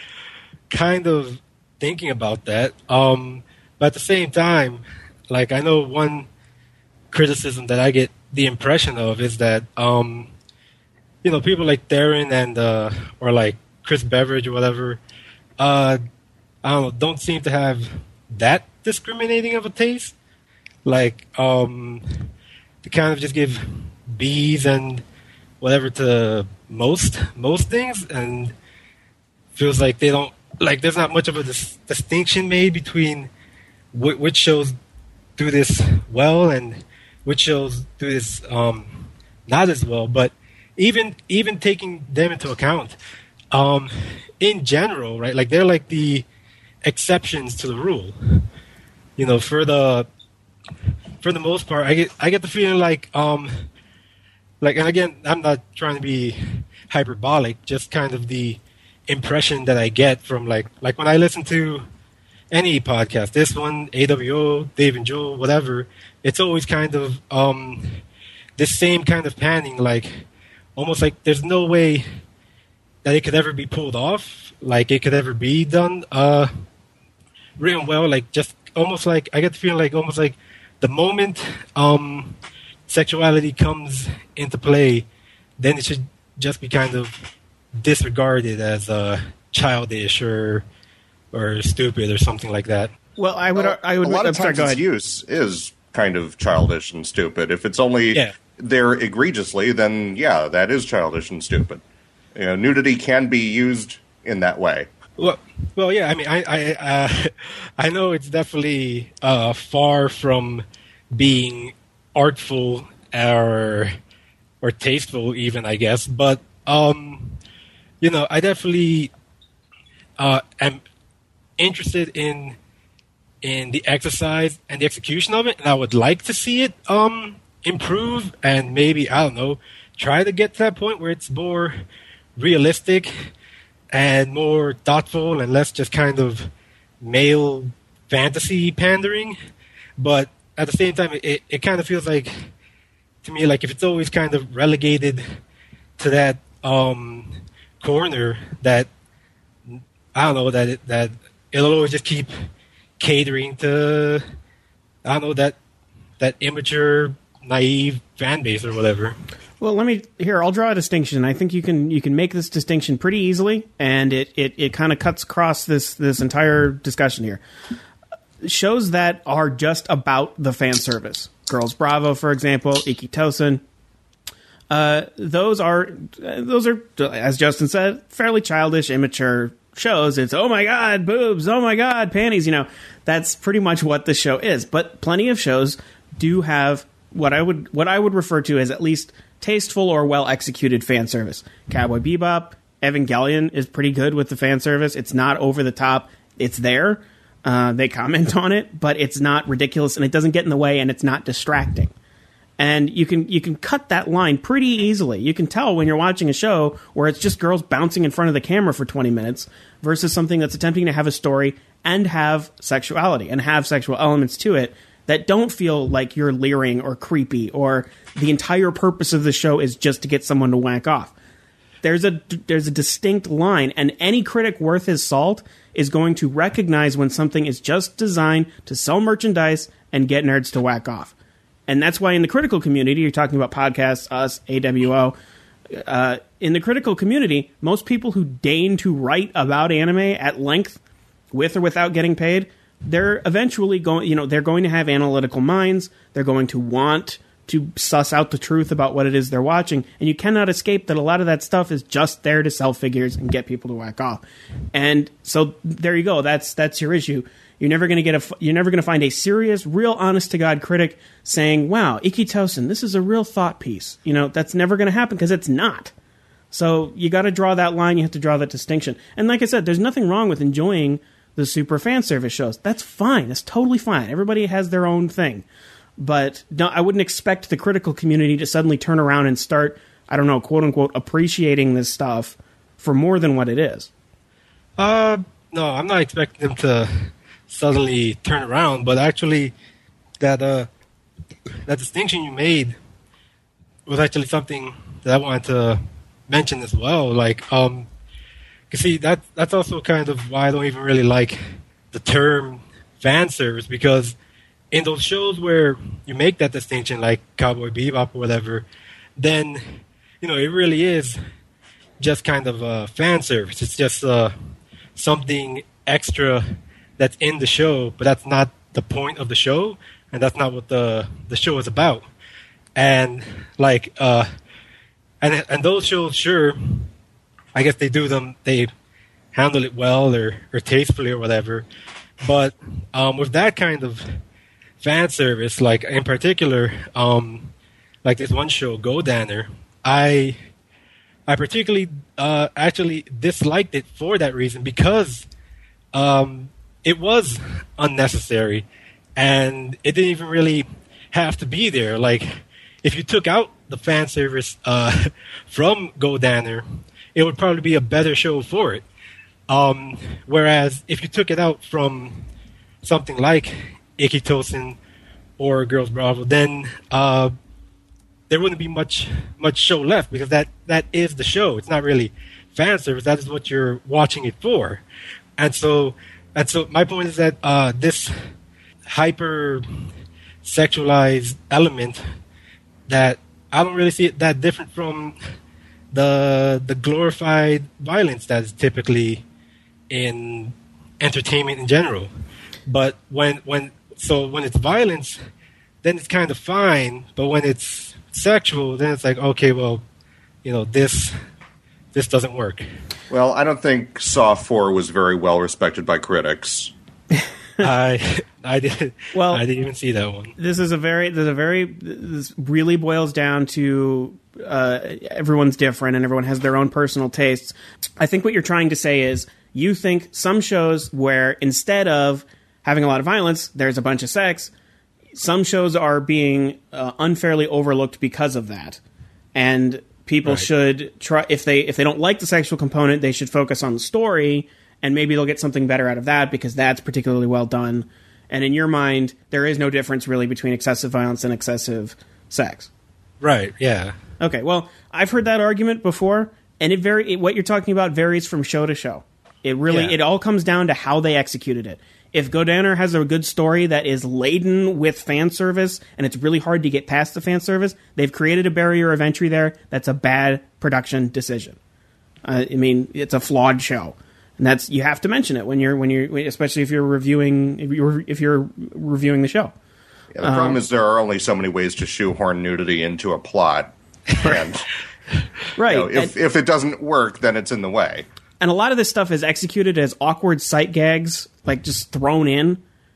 kind of thinking about that. Um, but at the same time, like, I know one criticism that I get the impression of is that, um, you know, people like Theron and, uh, or like Chris Beveridge or whatever, uh, I don't know, don't seem to have that discriminating of a taste. Like, um, to kind of just give B's and whatever to most, most things, and feels like they don't, like, there's not much of a dis- distinction made between w- which shows do this well and which shows do this um, not as well. But even even taking them into account, um, in general, right? Like they're like the exceptions to the rule. You know, for the for the most part, I get I get the feeling like um, like, and again, I'm not trying to be hyperbolic, just kind of the impression that I get from like like when I listen to any podcast, this one, A W O, Dave and Joel, whatever, it's always kind of um, this same kind of panning, like almost like there's no way that it could ever be pulled off, like it could ever be done uh, written well, like just almost like, I get the feeling like almost like the moment um, sexuality comes into play, then it should just be kind of disregarded as uh, childish or or stupid or something like that. Well, I would, Uh, I would. a lot I'm of sorry, times go its ahead. use is kind of childish and stupid. If it's only Yeah. there egregiously, then yeah, that is childish and stupid. You know, nudity can be used in that way. Well, well, yeah. I mean, I, I, uh, I know it's definitely uh, far from being artful or or tasteful, even, I guess. But um, you know, I definitely uh, am interested in in the exercise and the execution of it, and I would like to see it um, improve, and maybe, I don't know, try to get to that point where it's more realistic and more thoughtful and less just kind of male fantasy pandering. But at the same time, it, it kind of feels like, to me, like if it's always kind of relegated to that um, corner, that, I don't know, that it, that it'll always just keep catering to, I don't know, that that immature, naive fan base or whatever. Well, let me here. I'll draw a distinction. I think you can you can make this distinction pretty easily, and it it, it kind of cuts across this this entire discussion here. Shows that are just about the fan service, Girls Bravo, for example, Ikki Tousen. Uh, those are those are, as Justin said, fairly childish, immature shows. It's, oh my god, boobs, oh my god, panties. You know, that's pretty much what the show is. But plenty of shows do have what I would what I would refer to as at least tasteful or well executed fan service. Cowboy Bebop, Evangelion is pretty good with the fan service. It's not over the top. It's there. Uh, they comment on it, but it's not ridiculous, and it doesn't get in the way, and it's not distracting. And you can you can cut that line pretty easily. You can tell when you're watching a show where it's just girls bouncing in front of the camera for twenty minutes versus something that's attempting to have a story and have sexuality and have sexual elements to it that don't feel like you're leering or creepy or the entire purpose of the show is just to get someone to whack off. There's a there's a distinct line, and any critic worth his salt is going to recognize when something is just designed to sell merchandise and get nerds to whack off. And that's why in the critical community, you're talking about podcasts, us, A W O, uh, in the critical community, most people who deign to write about anime at length, with or without getting paid, they're eventually going, you know, they're going to have analytical minds. They're going to want to suss out the truth about what it is they're watching. And you cannot escape that a lot of that stuff is just there to sell figures and get people to whack off. And so there you go. That's, that's your issue. You're never going to get a, you're never going to find a serious, real honest to God critic saying, wow, Ikki Tousen, this is a real thought piece. You know, that's never going to happen because it's not. So you got to draw that line. You have to draw that distinction. And like I said, there's nothing wrong with enjoying the super fan service shows. That's fine. That's totally fine. Everybody has their own thing. But no, I wouldn't expect the critical community to suddenly turn around and start, I don't know, quote unquote, appreciating this stuff for more than what it is. Uh, no, I'm not expecting them to suddenly turn around, but actually that uh, that distinction you made was actually something that I wanted to mention as well. Like, um, you see, that that's also kind of why I don't even really like the term fan service, because in those shows where you make that distinction, like Cowboy Bebop or whatever, then, you know, it really is just kind of a fan service. It's just uh, something extra that's in the show, but that's not the point of the show, and that's not what the the show is about. And like, uh, and and those shows, sure, I guess they do them, they handle it well or, or tastefully or whatever. But um, with that kind of fan service, like in particular, um, like this one show, Godaner, I I particularly uh, actually disliked it for that reason, because um, it was unnecessary and it didn't even really have to be there. Like, if you took out the fan service uh, from Godaner, it would probably be a better show for it. Um, whereas if you took it out from something like Ikki Tousen or Girls Bravo, then uh, there wouldn't be much much show left, because that, that is the show. It's not really fan service. That is what you're watching it for. And so, and so my point is that uh, this hyper sexualized element, that I don't really see it that different from the the glorified violence that is typically in entertainment in general. But when when so when it's violence, then it's kind of fine. But when it's sexual, then it's like, okay, well, you know, this this doesn't work. Well, I don't think Saw four was very well respected by critics. I I did well. I didn't even see that one. This is a very. There's a very. This really boils down to uh, everyone's different and everyone has their own personal tastes. I think what you're trying to say is you think some shows where instead of having a lot of violence, there's a bunch of sex. Some shows are being uh, unfairly overlooked because of that, and people right. should try if they if they don't like the sexual component, they should focus on the story. And maybe they'll get something better out of that because that's particularly well done. And in your mind, there is no difference really between excessive violence and excessive sex. Right, yeah. Okay, well, I've heard that argument before, and it very it, what you're talking about varies from show to show. It really, yeah. it all comes down to how they executed it. If Godaner has a good story that is laden with fan service, and it's really hard to get past the fan service, they've created a barrier of entry there. That's a bad production decision. Uh, I mean, it's a flawed show. And that's you have to mention it when you're when you're especially if you're reviewing if you're if you're reviewing the show. Yeah, the um, problem is there are only so many ways to shoehorn nudity into a plot, and right. You know, if and, if it doesn't work, then it's in the way. And a lot of this stuff is executed as awkward sight gags, like just thrown in,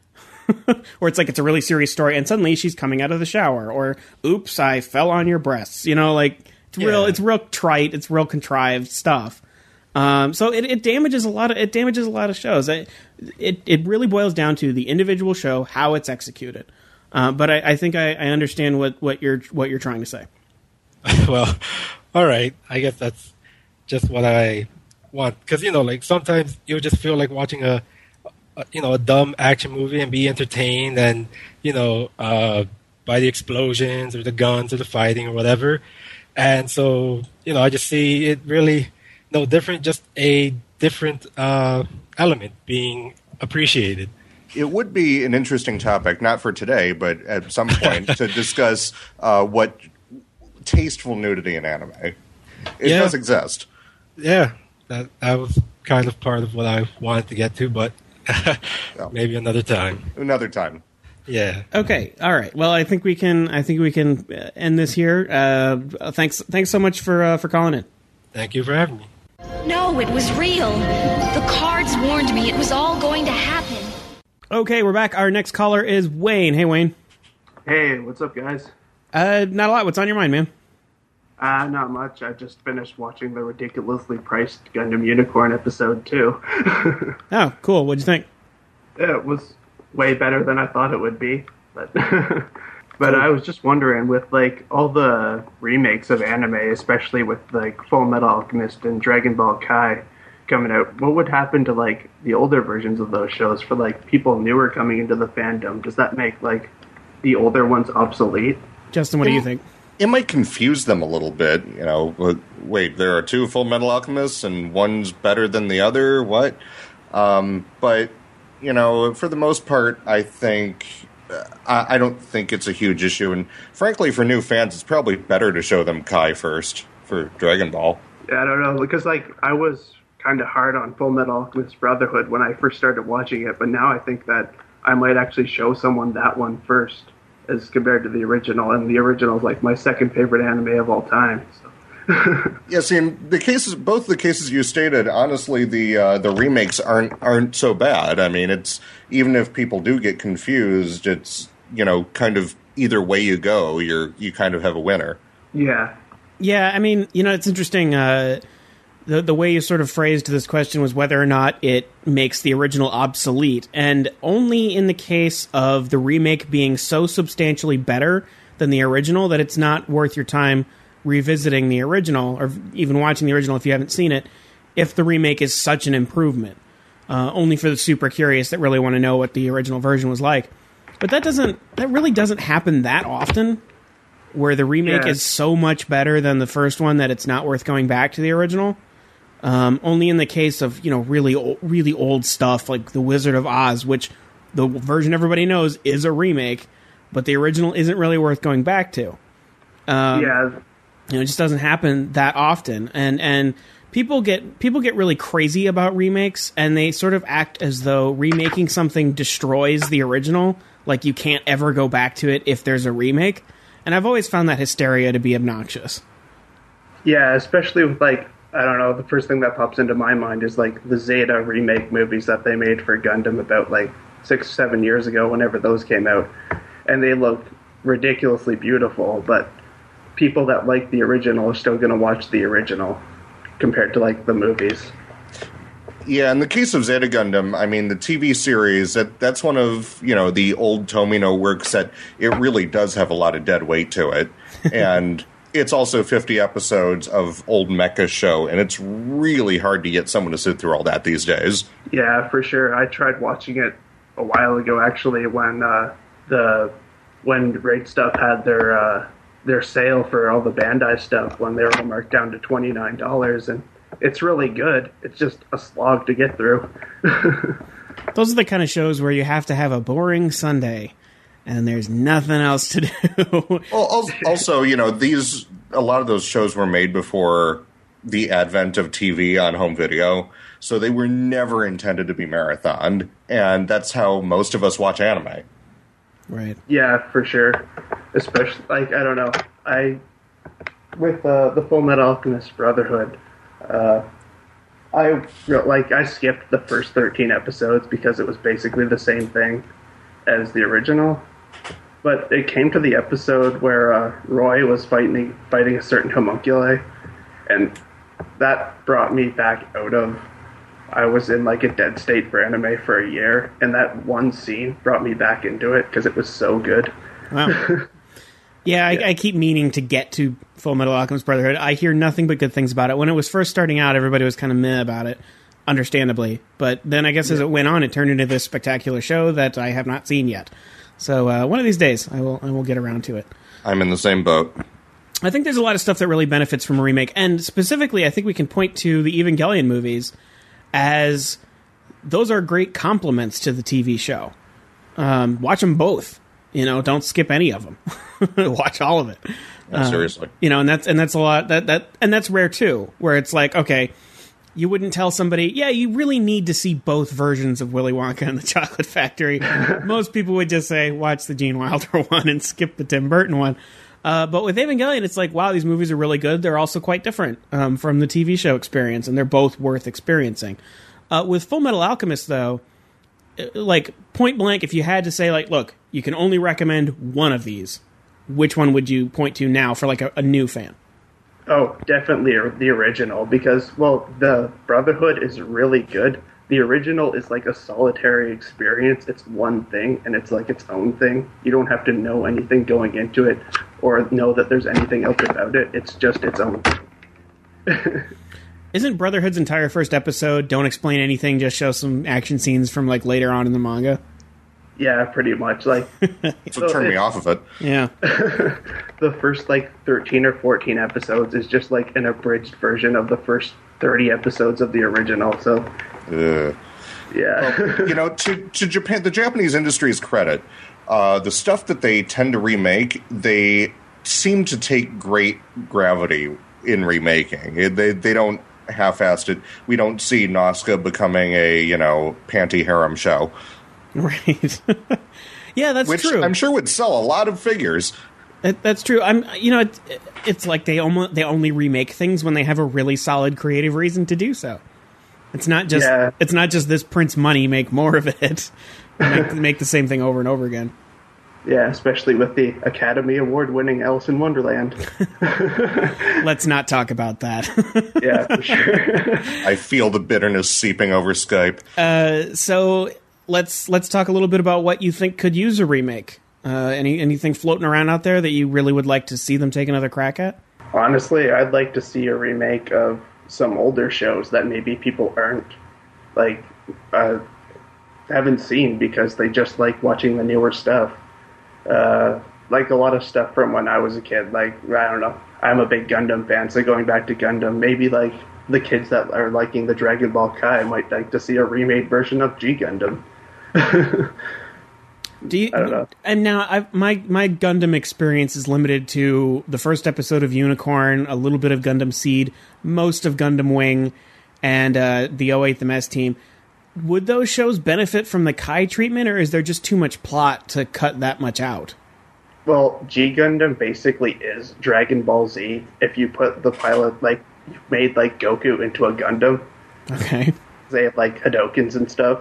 or it's like it's a really serious story, and suddenly she's coming out of the shower, or oops, I fell on your breasts. You know, like it's yeah. real, it's real trite, it's real contrived stuff. Um, so it, it damages a lot of it damages a lot of shows. It, it it really boils down to the individual show, how it's executed. Uh, but I, I think I, I understand what, what you're what you're trying to say. Well, all right. I guess that's just what I want, because you know, like sometimes you just feel like watching a uh, you know, a dumb action movie and be entertained and, you know, uh, by the explosions or the guns or the fighting or whatever. And so, you know, I just see it really no different, just a different uh, element being appreciated. It would be an interesting topic, not for today, but at some point, to discuss uh, what tasteful nudity in anime. It Yeah. does exist. Yeah, that, that was kind of part of what I wanted to get to, but maybe another time. Another time. Yeah. Okay. All right. Well, I think we can. I think we can uh, end this here. Uh, thanks. Thanks so much for uh, for calling in. Thank you for having me. No, it was real. The cards warned me it was all going to happen. Okay, we're back. Our next caller is Wayne. Hey, Wayne. Hey, what's up, guys? Uh, not a lot. What's on your mind, man? Uh, not much. I just finished watching the ridiculously priced Gundam Unicorn episode two. Oh, cool. What'd you think? It was way better than I thought it would be, but but I was just wondering, with like all the remakes of anime, especially with like Full Metal Alchemist and Dragon Ball Kai coming out, what would happen to like the older versions of those shows for like people newer coming into the fandom? Does that make like the older ones obsolete? Justin, what do you think? It might confuse them a little bit, you know. But wait, there are two Full Metal Alchemists, and one's better than the other. What? Um, but you know, for the most part, I think uh, I, I don't think it's a huge issue. And frankly, for new fans, it's probably better to show them Kai first for Dragon Ball. Yeah, I don't know, because like I was kind of hard on Full Metal Alchemist Brotherhood when I first started watching it, but now I think that I might actually show someone that one first, as compared to the original, and the original is like my second favorite anime of all time. So. Yeah, see, in the cases, both the cases you stated, honestly, the uh, the remakes aren't aren't so bad. I mean, it's even if people do get confused, it's you know kind of either way you go, you're you kind of have a winner. Yeah, Yeah, I mean, you know, it's interesting. Uh, the the way you sort of phrased this question was whether or not it makes the original obsolete, and only in the case of the remake being so substantially better than the original that it's not worth your time revisiting the original, or even watching the original if you haven't seen it, if the remake is such an improvement. Uh, only for the super curious that really want to know what the original version was like. But that doesn't, that really doesn't happen that often, where the remake Yeah. is so much better than the first one that it's not worth going back to the original. Um, only in the case of, you know, really old, really old stuff like The Wizard of Oz, which the version everybody knows is a remake, but the original isn't really worth going back to. Um, yeah. You know, it just doesn't happen that often, and and people get people get really crazy about remakes, and they sort of act as though remaking something destroys the original. Like you can't ever go back to it if there's a remake, and I've always found that hysteria to be obnoxious. Yeah, especially with like, I don't know, the first thing that pops into my mind is like the Zeta remake movies that they made for Gundam about like six, seven years ago, whenever those came out, and they look ridiculously beautiful, but people that like the original are still going to watch the original compared to like the movies. Yeah, in the case of Zeta Gundam, I mean, the T V series, that that's one of, you know, the old Tomino works that it really does have a lot of dead weight to it. And it's also fifty episodes of old mecha show, and it's really hard to get someone to sit through all that these days. Yeah, for sure. I tried watching it a while ago, actually, when uh, the when Great Stuff had their uh, their sale for all the Bandai stuff, when they were all marked down to twenty-nine dollars, and it's really good. It's just a slog to get through. Those are the kind of shows where you have to have a boring Sunday, and there's nothing else to do. Well, also, you know, these a lot of those shows were made before the advent of T V on home video, so they were never intended to be marathoned, and that's how most of us watch anime. Right. Yeah, for sure. Especially, like, I don't know. I, with uh, the Full Metal Alchemist Brotherhood, uh, I, like, I skipped the first thirteen episodes because it was basically the same thing as the original. But it came to the episode where uh, Roy was fighting fighting a certain homunculi, and that brought me back out of... I was in like a dead state for anime for a year, and that one scene brought me back into it because it was so good. Wow. Yeah, I, Yeah. I keep meaning to get to Full Metal Alchemist Brotherhood. I hear nothing but good things about it. When it was first starting out, everybody was kind of meh about it. understandably. But then I guess as it went on, it turned into this spectacular show that I have not seen yet. So uh, one of these days, I will I will get around to it. I'm in the same boat. I think there's a lot of stuff that really benefits from a remake, and specifically, I think we can point to the Evangelion movies as those are great complements to the T V show. Um, watch them both. You know, don't skip any of them. Watch all of it. Yeah, seriously. Uh, you know, and that's and that's a lot that that and that's rare too. Where it's like, okay, you wouldn't tell somebody, yeah, you really need to see both versions of Willy Wonka and the Chocolate Factory. Most people would just say, watch the Gene Wilder one and skip the Tim Burton one. Uh, but with Evangelion, it's like, wow, these movies are really good. They're also quite different um, from the T V show experience, and they're both worth experiencing. Uh, with Full Metal Alchemist, though, like, point blank, if you had to say, like, look, you can only recommend one of these, which one would you point to now for, like, a, a new fan? Oh, definitely the original, because, well, the Brotherhood is really good. The original is like a solitary experience. It's one thing, and it's like its own thing. You don't have to know anything going into it or know that there's anything else about it. It's just its own thing. Isn't Brotherhood's entire first episode don't explain anything, just show some action scenes from like later on in the manga? Yeah, pretty much. Like, That's what turned me off of it. Yeah. The first like thirteen or fourteen episodes is just like an abridged version of the first thirty episodes of the original. So, uh, yeah. Well, you know, to to Japan, the Japanese industry's credit, uh, the stuff that they tend to remake, they seem to take great gravity in remaking. It, they they don't half-assed it. We don't see Nazca becoming a you know panty harem show. Right. Yeah, that's Which true. I'm sure would sell a lot of figures. It, that's true. I'm, you know, it, it's like they almost they only remake things when they have a really solid creative reason to do so. It's not just Yeah. it's not just this prints money, make more of it, make, make the same thing over and over again. Yeah, especially with the Academy Award-winning Alice in Wonderland. Let's not talk about that. Yeah, for sure. I feel the bitterness seeping over Skype. Uh, so let's let's talk a little bit about what you think could use a remake. Uh, any anything floating around out there that you really would like to see them take another crack at? Honestly, I'd like to see a remake of some older shows that maybe people aren't like uh, haven't seen because they just like watching the newer stuff. Uh, like a lot of stuff from when I was a kid. Like, I don't know, I'm a big Gundam fan, so going back to Gundam, maybe like the kids that are liking the Dragon Ball Kai might like to see a remade version of G Gundam. Do you, I don't know. And now I, my my Gundam experience is limited to the first episode of Unicorn, a little bit of Gundam Seed, most of Gundam Wing, and uh, the oh eight The Mess Team. Would those shows benefit from the Kai treatment, or is there just too much plot to cut that much out? Well, G Gundam basically is Dragon Ball Z if you put the pilot, like, you made, like, Goku into a Gundam. Okay. They have, like, Hadokens and stuff.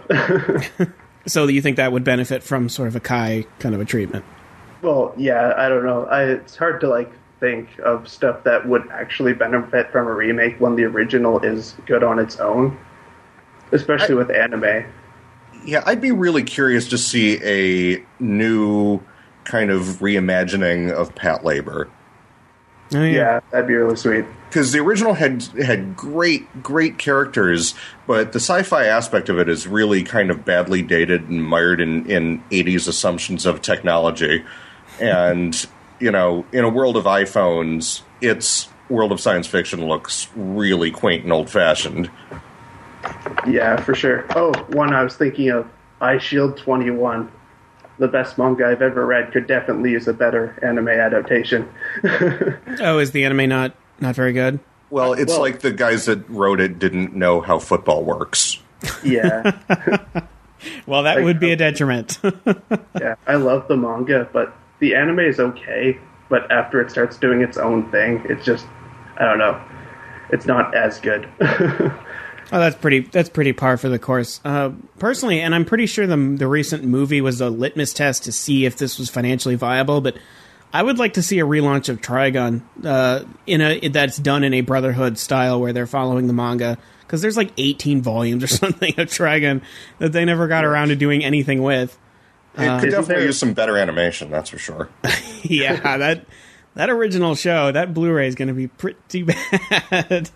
So you think that would benefit from sort of a Kai kind of a treatment? Well, yeah, I don't know. I, it's hard to, like, think of stuff that would actually benefit from a remake when the original is good on its own. Especially I, with anime. Yeah, I'd be really curious to see a new kind of reimagining of Pat Labor. Oh, yeah. yeah, that'd be really sweet. Because the original had had great, great characters, but the sci-fi aspect of it is really kind of badly dated and mired in, in eighties assumptions of technology. And, you know, in a world of iPhones, its world of science fiction looks really quaint and old-fashioned. Yeah, for sure. Oh, one I was thinking of, iShield twenty-one. The best manga I've ever read, could definitely use a better anime adaptation. Oh, is the anime not, not very good? Well, it's well, like the guys that wrote it didn't know how football works. Yeah. Well, that like, would be a detriment. Yeah, I love the manga, but the anime is okay, but after it starts doing its own thing, it's just, I don't know, it's not as good. Oh, that's pretty. That's pretty par for the course. Uh, personally, and I'm pretty sure the the recent movie was a litmus test to see if this was financially viable. But I would like to see a relaunch of Trigun uh, in a that's done in a Brotherhood style where they're following the manga, because there's like eighteen volumes or something of Trigun that they never got around to doing anything with. It Uh, could definitely there- use some better animation, that's for sure. Yeah, that That original show, that Blu-ray is going to be pretty bad.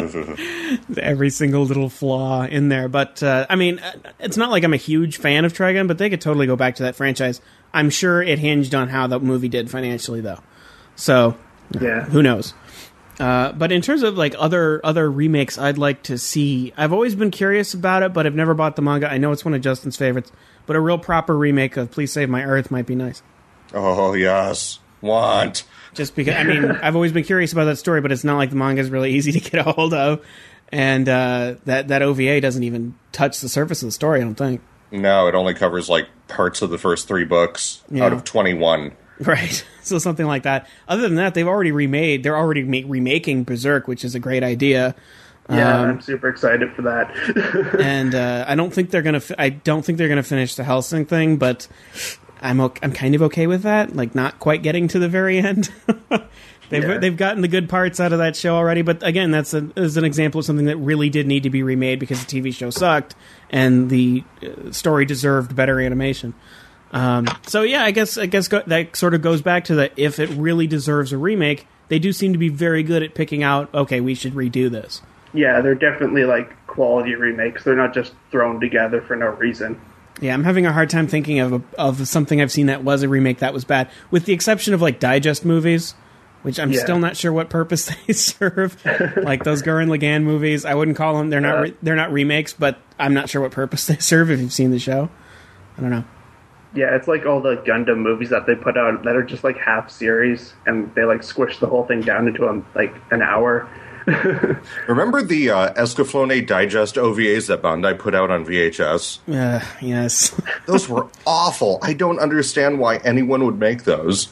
Every single little flaw in there. But, uh, I mean, it's not like I'm a huge fan of Trigun, but they could totally go back to that franchise. I'm sure it hinged on how the movie did financially, though. So, yeah, who knows? Uh, but in terms of, like, other other remakes I'd like to see, I've always been curious about it, but I've never bought the manga. I know it's one of Justin's favorites, but a real proper remake of Please Save My Earth might be nice. Oh, yes. Want. Just because, I mean, I've always been curious about that story, but it's not like the manga is really easy to get a hold of. And uh, that, that O V A doesn't even touch the surface of the story, I don't think. No, it only covers, like, parts of the first three books Yeah. out of twenty-one. Right. So something like that. Other than that, they've already remade, they're already ma- remaking Berserk, which is a great idea. Yeah, Um, I'm super excited for that. and uh, I don't think they're gonna. Fi- I don't think they're gonna finish the Hellsing thing, but I'm o- I'm kind of okay with that. Like, not quite getting to the very end. they've Yeah. they've gotten the good parts out of that show already, but again, that's a, is an example of something that really did need to be remade because the T V show sucked and the uh, story deserved better animation. Um, so yeah, I guess I guess go- that sort of goes back to the if it really deserves a remake, they do seem to be very good at picking out. Okay, we should redo this. Yeah, they're definitely like quality remakes. They're not just thrown together for no reason. Yeah, I'm having a hard time thinking of a, of something I've seen that was a remake that was bad, with the exception of like digest movies, which I'm Yeah. still not sure what purpose they serve. Like those Gurren Lagann movies, I wouldn't call them. They're not. Re- they're not remakes, but I'm not sure what purpose they serve. If you've seen the show, I don't know. Yeah, it's like all the Gundam movies that they put out that are just like half series, and they like squish the whole thing down into um, like an hour. Remember the uh, Escaflowne Digest O V As that Bandai put out on V H S? Uh, yes. Those were awful. I don't understand why anyone would make those.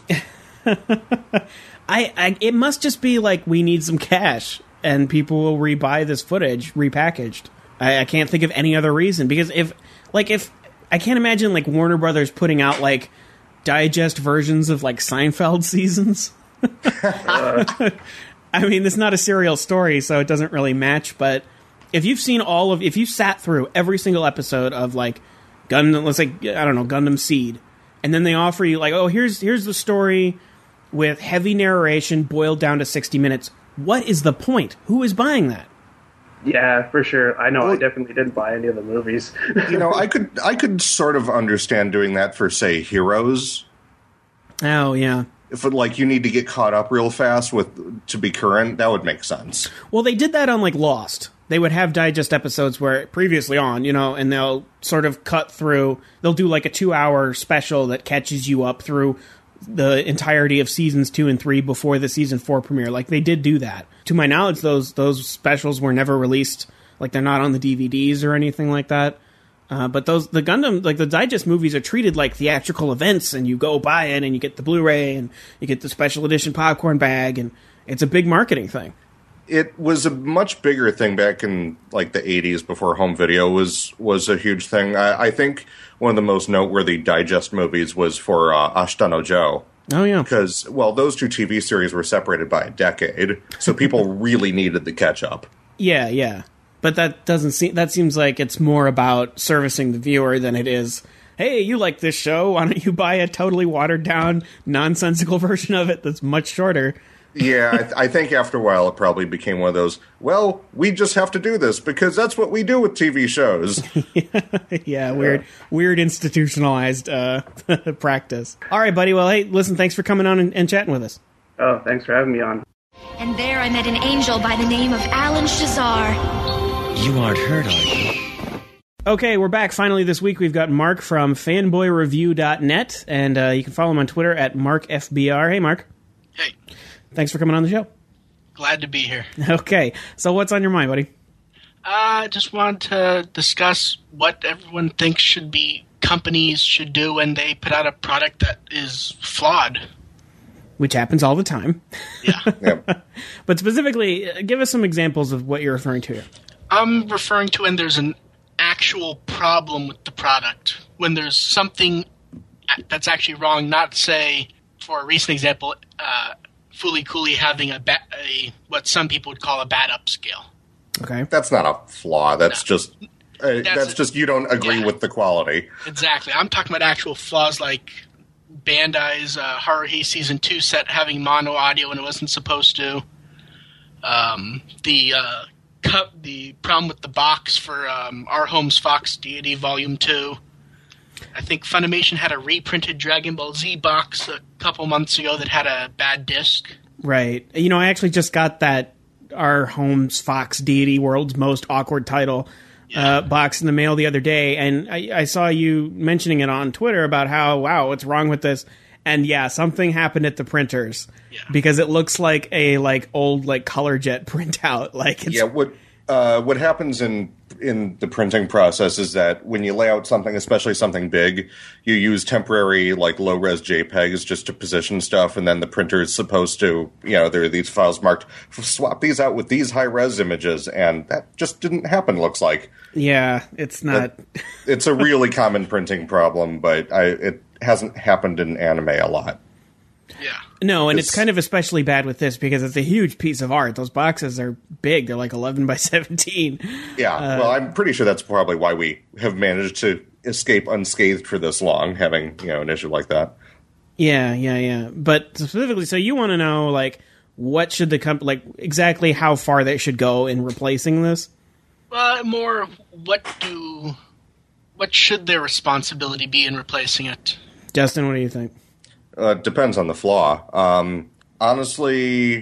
I, I it must just be like we need some cash and people will rebuy this footage repackaged. I, I can't think of any other reason because if like if I can't imagine like Warner Brothers putting out like digest versions of like Seinfeld seasons. uh. I mean, it's not a serial story, so it doesn't really match. But if you've seen all of, if you sat through every single episode of like Gundam, let's say I don't know Gundam Seed, and then they offer you like, oh, here's here's the story with heavy narration boiled down to sixty minutes. What is the point? Who is buying that? Yeah, for sure. I know. Well, I definitely didn't buy any of the movies. You know, I could I could sort of understand doing that for, say, Heroes. Oh yeah. If like you need to get caught up real fast with to be current, that would make sense. Well, they did that on like Lost. They would have digest episodes where previously on, you know, and they'll sort of cut through. They'll do like a two-hour special that catches you up through the entirety of seasons two and three before the season four premiere. Like they did do that. To my knowledge, those those specials were never released. Like they're not on the D V Ds or anything like that. Uh, but those the Gundam, like the digest movies, are treated like theatrical events, and you go buy it, and you get the Blu-ray, and you get the special edition popcorn bag, and it's a big marketing thing. It was a much bigger thing back in like the eighties before home video was was a huge thing. I, I think one of the most noteworthy digest movies was for uh, Ashita no Joe. Oh yeah, because well, those two T V series were separated by a decade, so people really needed the catch up. Yeah, yeah. But that doesn't seem. That seems like it's more about servicing the viewer than it is. Hey, you like this show? Why don't you buy a totally watered down, nonsensical version of it that's much shorter? Yeah, I, th- I think after a while it probably became one of those. Well, we just have to do this because that's what we do with T V shows. Yeah, weird, weird institutionalized uh, practice. All right, buddy. Well, hey, listen. Thanks for coming on and, and chatting with us. Oh, thanks for having me on. And there I met an angel by the name of Alan Shazar. You aren't hurt, are you? Okay, we're back finally this week. We've got Mark from fanboy review dot net, and uh, you can follow him on Twitter at Mark F B R. Hey, Mark. Hey. Thanks for coming on the show. Glad to be here. Okay, so what's on your mind, buddy? I uh, just wanted to discuss what everyone thinks should be companies should do when they put out a product that is flawed. Which happens all the time. Yeah. Yep. But specifically, uh, give us some examples of what you're referring to here. I'm referring to when there's an actual problem with the product. When there's something that's actually wrong, not say, for a recent example, uh, Fooly Cooly having a, ba- a what some people would call a bad upscale. Okay. That's not a flaw. That's No. just uh, that's, That's a- just you don't agree yeah. with the quality. Exactly. I'm talking about actual flaws like Bandai's uh, Haruhi Season two set having mono audio when it wasn't supposed to. Um, the uh, cup, the problem with the box for um, Our Home's Fox Deity Volume two. I think Funimation had a reprinted Dragon Ball Z box a couple months ago that had a bad disc. Right. You know, I actually just got that Our Home's Fox Deity World's Most Awkward Title yeah. uh, box in the mail the other day, and I, I saw you mentioning it on Twitter about how, wow, what's wrong with this? And yeah, something happened at the printers yeah. because it looks like a like old like ColorJet printout. Like it's, yeah, what uh, what happens in in the printing process is that when you lay out something, especially something big, you use temporary like low res JPEGs just to position stuff, and then the printer is supposed to, you know, there are these files marked, swap these out with these high res images, and that just didn't happen. Looks like. Yeah, it's not. It, it's a really common printing problem, but I it hasn't happened in anime a lot. Yeah. No, and it's, it's kind of especially bad with this because it's a huge piece of art. Those boxes are big. They're like eleven by seventeen. Yeah, uh, well, I'm pretty sure that's probably why we have managed to escape unscathed for this long, having, you know, an issue like that. Yeah, yeah, yeah. But specifically, so you want to know, like, what should the company, like, exactly how far they should go in replacing this? Well, more, what do, what should their responsibility be in replacing it? Justin, what do you think? Uh, depends on the flaw. Um, honestly,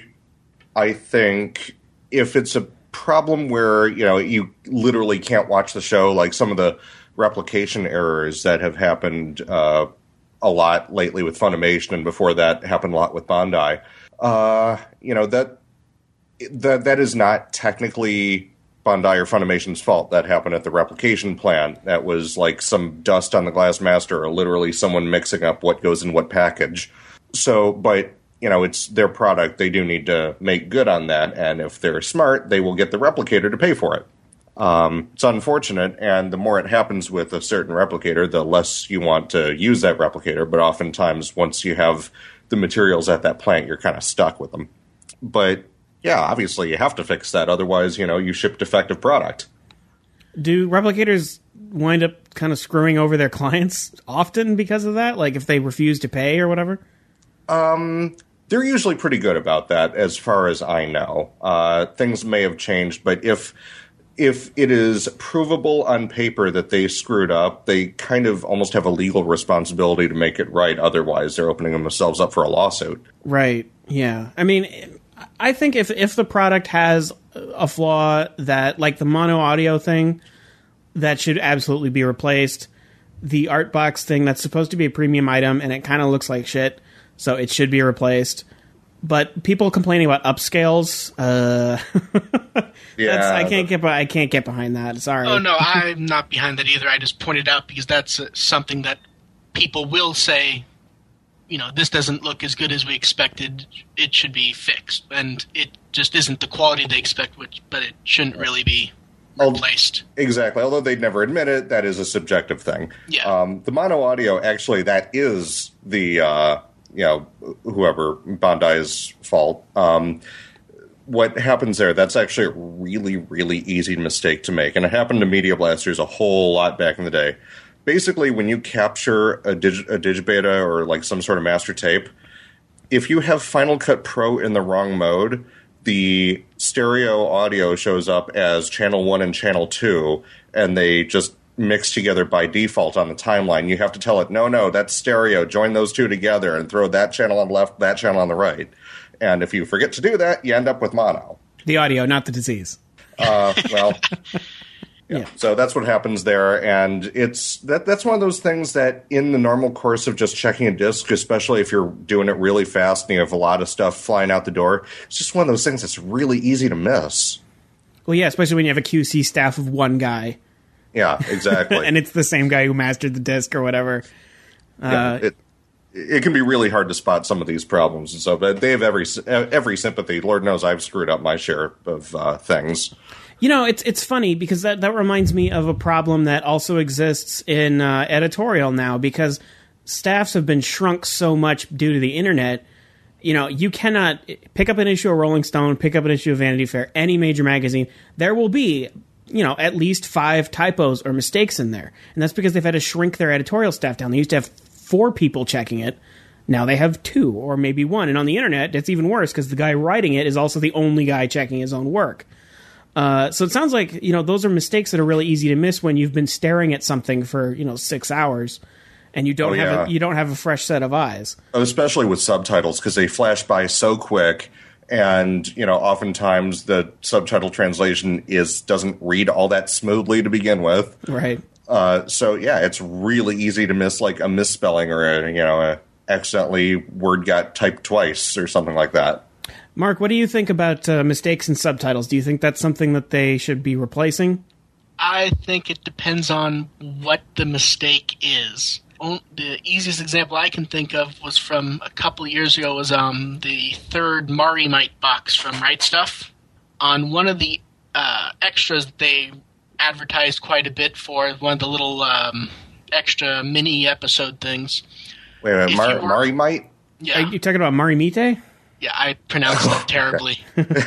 I think if it's a problem where, you know, you literally can't watch the show, like some of the replication errors that have happened uh, a lot lately with Funimation, and before that happened a lot with Bandai, uh, you know, that, that that is not technically Bandai or Funimation's fault. That happened at the replication plant. That was like some dust on the Glass Master, or literally someone mixing up what goes in what package. So, but, you know, it's their product. They do need to make good on that. And if they're smart, they will get the replicator to pay for it. Um, it's unfortunate, and the more it happens with a certain replicator, the less you want to use that replicator. But oftentimes, once you have the materials at that plant, you're kind of stuck with them. But yeah, obviously you have to fix that. Otherwise, you know, you ship defective product. Do replicators wind up kind of screwing over their clients often because of that? Like if they refuse to pay or whatever? Um, they're usually pretty good about that, as far as I know. Uh, things may have changed, but if if it is provable on paper that they screwed up, they kind of almost have a legal responsibility to make it right. Otherwise, they're opening themselves up for a lawsuit. Right. Yeah. I mean, I think if if the product has a flaw that, like the mono audio thing, that should absolutely be replaced. The art box thing, that's supposed to be a premium item, and it kind of looks like shit, so it should be replaced. But people complaining about upscales, uh, yeah, that's, I can't get I can't get behind that. Sorry. Oh no, I'm not behind that either. I just pointed out because that's uh, something that people will say. You know, this doesn't look as good as we expected. It should be fixed, and it just isn't the quality they expect. Which, but it shouldn't really be replaced. Exactly. Although they'd never admit it, that is a subjective thing. Yeah. Um, the mono audio, actually, that is the uh, you know, whoever Bandai's fault. Um, what happens there? That's actually a really, really easy mistake to make, and it happened to Media Blasters a whole lot back in the day. Basically, when you capture a, dig- a digibeta or like some sort of master tape, if you have Final Cut Pro in the wrong mode, the stereo audio shows up as channel one and channel two, and they just mix together by default on the timeline. You have to tell it, no, no, that's stereo. Join those two together and throw that channel on the left, that channel on the right. And if you forget to do that, you end up with mono. The audio, not the disease. Uh, well... Yeah. Yeah. So that's what happens there, and it's that that's one of those things that in the normal course of just checking a disc, especially if you're doing it really fast and you have a lot of stuff flying out the door, it's just one of those things that's really easy to miss. Well, yeah, especially when you have a Q C staff of one guy. Yeah, exactly. And it's the same guy who mastered the disc or whatever. Yeah, uh, it, it can be really hard to spot some of these problems and so, but they have every every sympathy. Lord knows I've screwed up my share of uh, things. You know, it's it's funny because that, that reminds me of a problem that also exists in uh, editorial now, because staffs have been shrunk so much due to the internet. You know, you cannot pick up an issue of Rolling Stone, pick up an issue of Vanity Fair, any major magazine. There will be, you know, at least five typos or mistakes in there. And that's because they've had to shrink their editorial staff down. They used to have four people checking it. Now they have two or maybe one. And on the internet, it's even worse because the guy writing it is also the only guy checking his own work. Uh, so it sounds like, you know, those are mistakes that are really easy to miss when you've been staring at something for, you know, six hours and you don't oh, have yeah. a, you don't have a fresh set of eyes. Especially with subtitles because they flash by so quick. And, you know, oftentimes the subtitle translation is doesn't read all that smoothly to begin with. Right. Uh, so, yeah, it's really easy to miss, like, a misspelling or, a, you know, a accidentally word got typed twice or something like that. Mark, what do you think about uh, mistakes in subtitles? Do you think that's something that they should be replacing? I think it depends on what the mistake is. The easiest example I can think of was from a couple of years ago was um, the third Marimite box from Right Stuff. On one of the uh, extras they advertised quite a bit for, one of the little um, extra mini episode things. Wait a minute, Mar- were, Marimite? Yeah. Are you talking about Marimite? Yeah, I pronounced that terribly.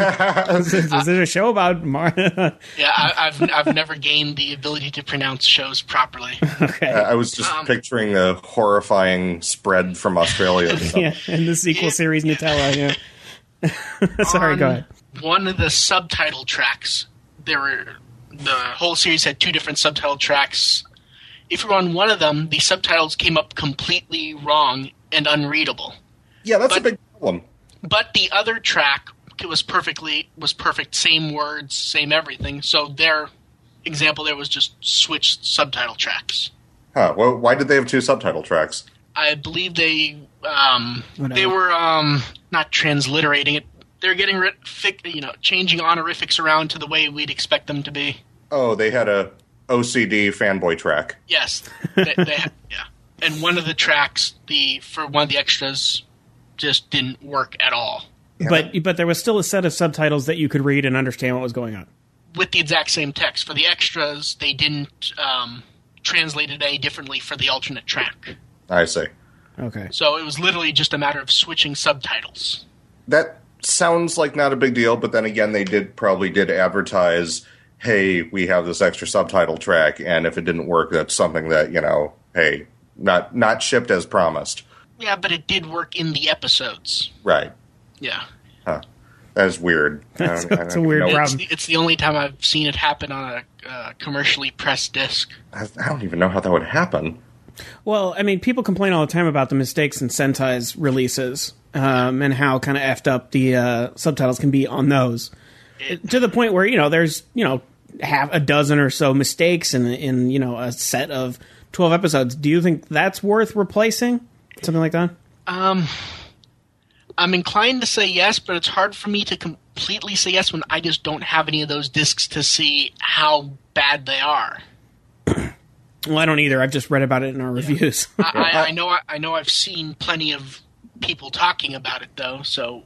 is, is, is there a show about Mar? yeah, I, I've I've never gained the ability to pronounce shows properly. Okay, uh, I was just um, picturing a horrifying spread from Australia. yeah, and the sequel yeah, series Nutella. Yeah. Sorry, go ahead. One of the subtitle tracks, there were the whole series had two different subtitle tracks. If you were on one of them, the subtitles came up completely wrong and unreadable. Yeah, that's but, a big problem. But the other track was perfectly was perfect, same words, same everything. So their example there was just switched subtitle tracks. Huh? Well, why did they have two subtitle tracks? I believe they um, they were um, not transliterating it. They're getting rid, you know, changing honorifics around to the way we'd expect them to be. Oh, they had a O C D fanboy track. Yes, they, they had, yeah. And one of the tracks, the for one of the extras, just didn't work at all. But but there was still a set of subtitles that you could read and understand what was going on. With the exact same text. For the extras, they didn't um, translate it any differently for the alternate track. I see. Okay. So it was literally just a matter of switching subtitles. That sounds like not a big deal, but then again, they did probably did advertise, hey, we have this extra subtitle track, and if it didn't work, that's something that, you know, hey, not not shipped as promised. Yeah, but it did work in the episodes. Right. Yeah. Huh. That is weird. That's, that's a weird problem. It's the, it's the only time I've seen it happen on a uh, commercially pressed disc. I, I don't even know how that would happen. Well, I mean, people complain all the time about the mistakes in Sentai's releases um, and how kind of effed up the uh, subtitles can be on those. It, to the point where, you know, there's, you know, half a dozen or so mistakes in, in, you know, a set of twelve episodes. Do you think that's worth replacing? Something like that? Um, I'm inclined to say yes, but it's hard for me to completely say yes when I just don't have any of those discs to see how bad they are. Well, I don't either. I've just read about it in our yeah. reviews. I, I, I know. I know. I've seen plenty of people talking about it, though. So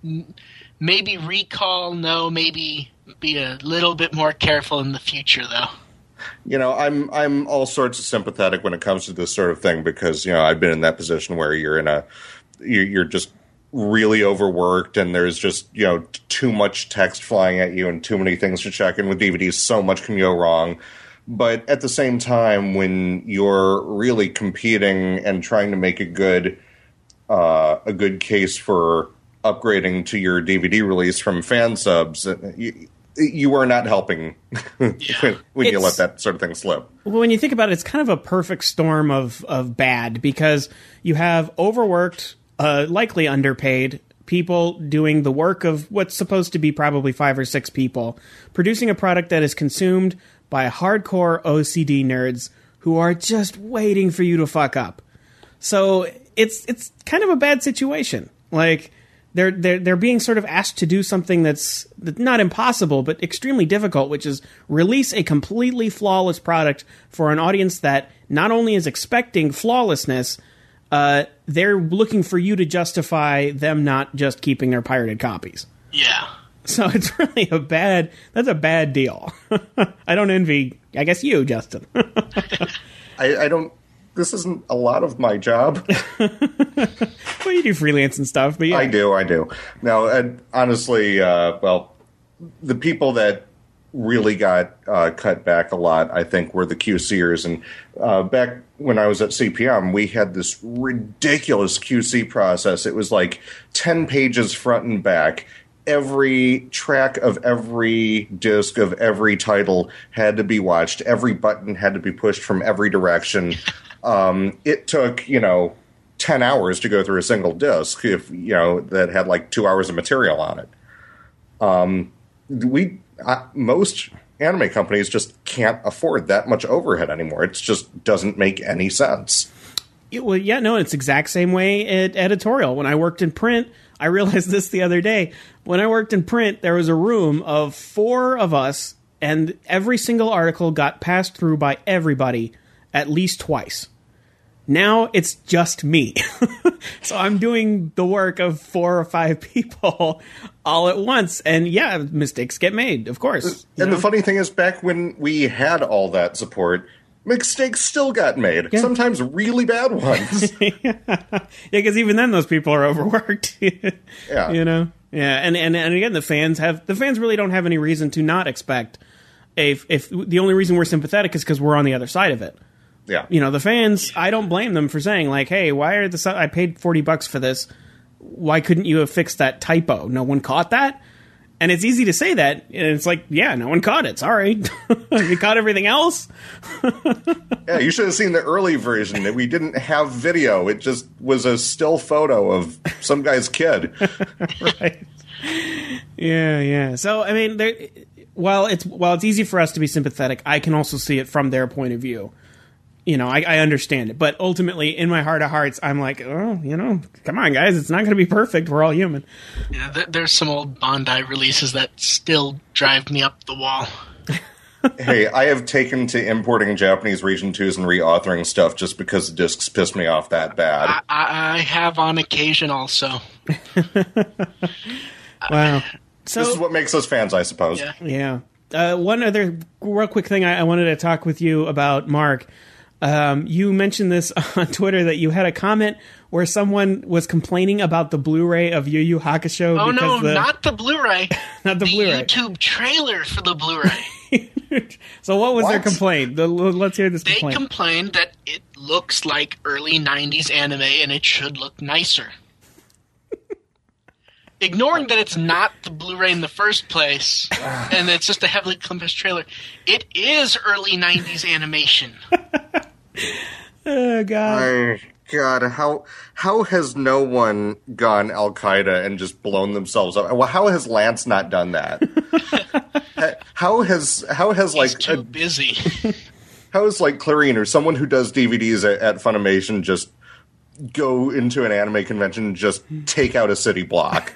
maybe recall. No, maybe be a little bit more careful in the future, though. You know, I'm I'm all sorts of sympathetic when it comes to this sort of thing because, you know, I've been in that position where you're in a you're just really overworked and there's just, you know, too much text flying at you and too many things to check. And with D V Ds, so much can go wrong. But at the same time, when you're really competing and trying to make a good uh, a good case for upgrading to your D V D release from fan subs, you, you are not helping yeah. when, when you let that sort of thing slip. Well, when you think about it, it's kind of a perfect storm of, of bad because you have overworked, uh, likely underpaid people doing the work of what's supposed to be probably five or six people, producing a product that is consumed by hardcore O C D nerds who are just waiting for you to fuck up. So it's it's kind of a bad situation. Like they're they're they're being sort of asked to do something that's not impossible but extremely difficult, which is release a completely flawless product for an audience that not only is expecting flawlessness, uh, they're looking for you to justify them not just keeping their pirated copies. Yeah. So it's really a bad, that's a bad deal. I don't envy, I guess you, Justin. I, I don't, this isn't a lot of my job. Well, you do freelance and stuff, but yeah. I do, I do. Now, and honestly, uh, well, the people that really got uh, cut back a lot, I think, were the QCers. And uh, back when I was at C P M, we had this ridiculous Q C process. It was like ten pages front and back. Every track of every disc of every title had to be watched. Every button had to be pushed from every direction. Um, it took, you know, ten hours to go through a single disc, if you know, that had like two hours of material on it. Um, we uh, most anime companies just can't afford that much overhead anymore. It just doesn't make any sense. It, well, yeah, no, it's the exact same way at editorial. When I worked in print, I realized this the other day. When I worked in print, there was a room of four of us, and every single article got passed through by everybody at least twice. Now it's just me. So I'm doing the work of four or five people all at once. And yeah, mistakes get made, of course. And know? the funny thing is, back when we had all that support, mistakes still got made. Yeah. Sometimes really bad ones. Yeah, because even then those people are overworked. Yeah. You know? Yeah, and, and and again, the fans have the fans really don't have any reason to not expect if if the only reason we're sympathetic is because we're on the other side of it. Yeah, you know, the fans, I don't blame them for saying, like, hey, why are the I paid forty bucks for this? Why couldn't you have fixed that typo? No one caught that? And it's easy to say that, and it's like, yeah, no one caught it. Sorry. You caught everything else? Yeah, you should have seen the early version. We didn't have video. It just was a still photo of some guy's kid. Right. Yeah, yeah. So, I mean, there, while it's while it's easy for us to be sympathetic, I can also see it from their point of view. You know, I, I understand it. But ultimately, in my heart of hearts, I'm like, oh, you know, come on, guys. It's not going to be perfect. We're all human. Yeah, th- there's some old Bandai releases that still drive me up the wall. Hey, I have taken to importing Japanese Region twos and reauthoring stuff just because the discs pissed me off that bad. I, I, I have on occasion also. Wow. So, this is what makes us fans, I suppose. Yeah. Yeah. Uh, one other real quick thing I, I wanted to talk with you about, Mark. Um, you mentioned this on Twitter that you had a comment where someone was complaining about the Blu-ray of Yu Yu Hakusho. Oh no, the, not the Blu-ray. Not the, the Blu-ray. YouTube trailer for the Blu-ray. So what was what? their complaint? The, let's hear this they complaint. They complained that it looks like early nineties anime and it should look nicer. Ignoring that it's not the Blu-ray in the first place, and it's just a heavily compressed trailer, it is early nineties animation. Oh, God. My God, how how has no one gone Al Qaeda and just blown themselves up? Well, how has Lance not done that? how has how has He's like too a, busy? How is like Clarine or someone who does D V Ds at, at Funimation just go into an anime convention and just take out a city block?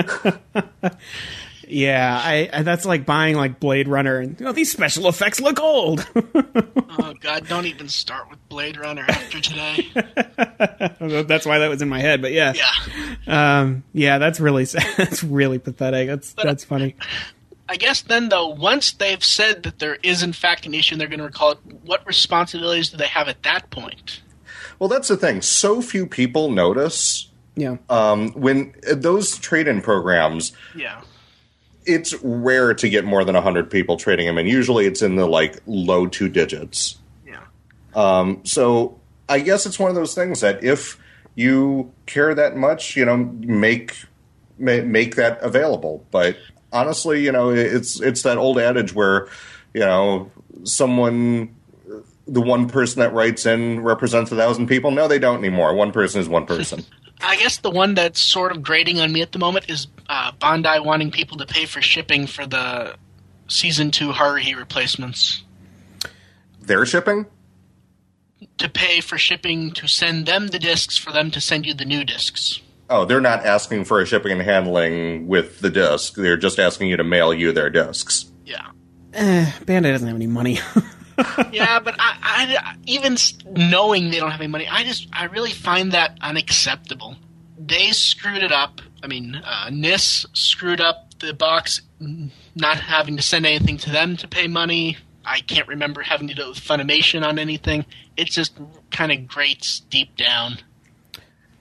Yeah, I, I that's like buying like Blade Runner, and you know, these special effects look old. Oh God, don't even start with Blade Runner after today. That's why that was in my head, but yeah, yeah, um, yeah, that's really sad. That's really pathetic. That's but that's funny. I guess then, though, once they've said that there is in fact an issue and they're going to recall it, what responsibilities do they have at that point? Well, that's the thing. So few people notice. Yeah. Um, when uh, those trade-in programs. Yeah. It's rare to get more than one hundred people trading them, and usually it's in the, like, low two digits. Yeah. Um, so I guess it's one of those things that if you care that much, you know, make make that available. But honestly, you know, it's it's that old adage where, you know, someone, the one person that writes in represents a thousand people. No, they don't anymore. One person is one person. I guess the one that's sort of grating on me at the moment is uh, Bandai wanting people to pay for shipping for the Season two Haruhi replacements. They're shipping? To pay for shipping to send them the discs for them to send you the new discs. Oh, they're not asking for a shipping and handling with the disc. They're just asking you to mail you their discs. Yeah. Eh, Bandai doesn't have any money. Yeah, but I, I, even knowing they don't have any money, I just I really find that unacceptable. They screwed it up. I mean, uh, N I S screwed up the box, not having to send anything to them to pay money. I can't remember having to do it with Funimation on anything. It just kind of grates deep down. Well,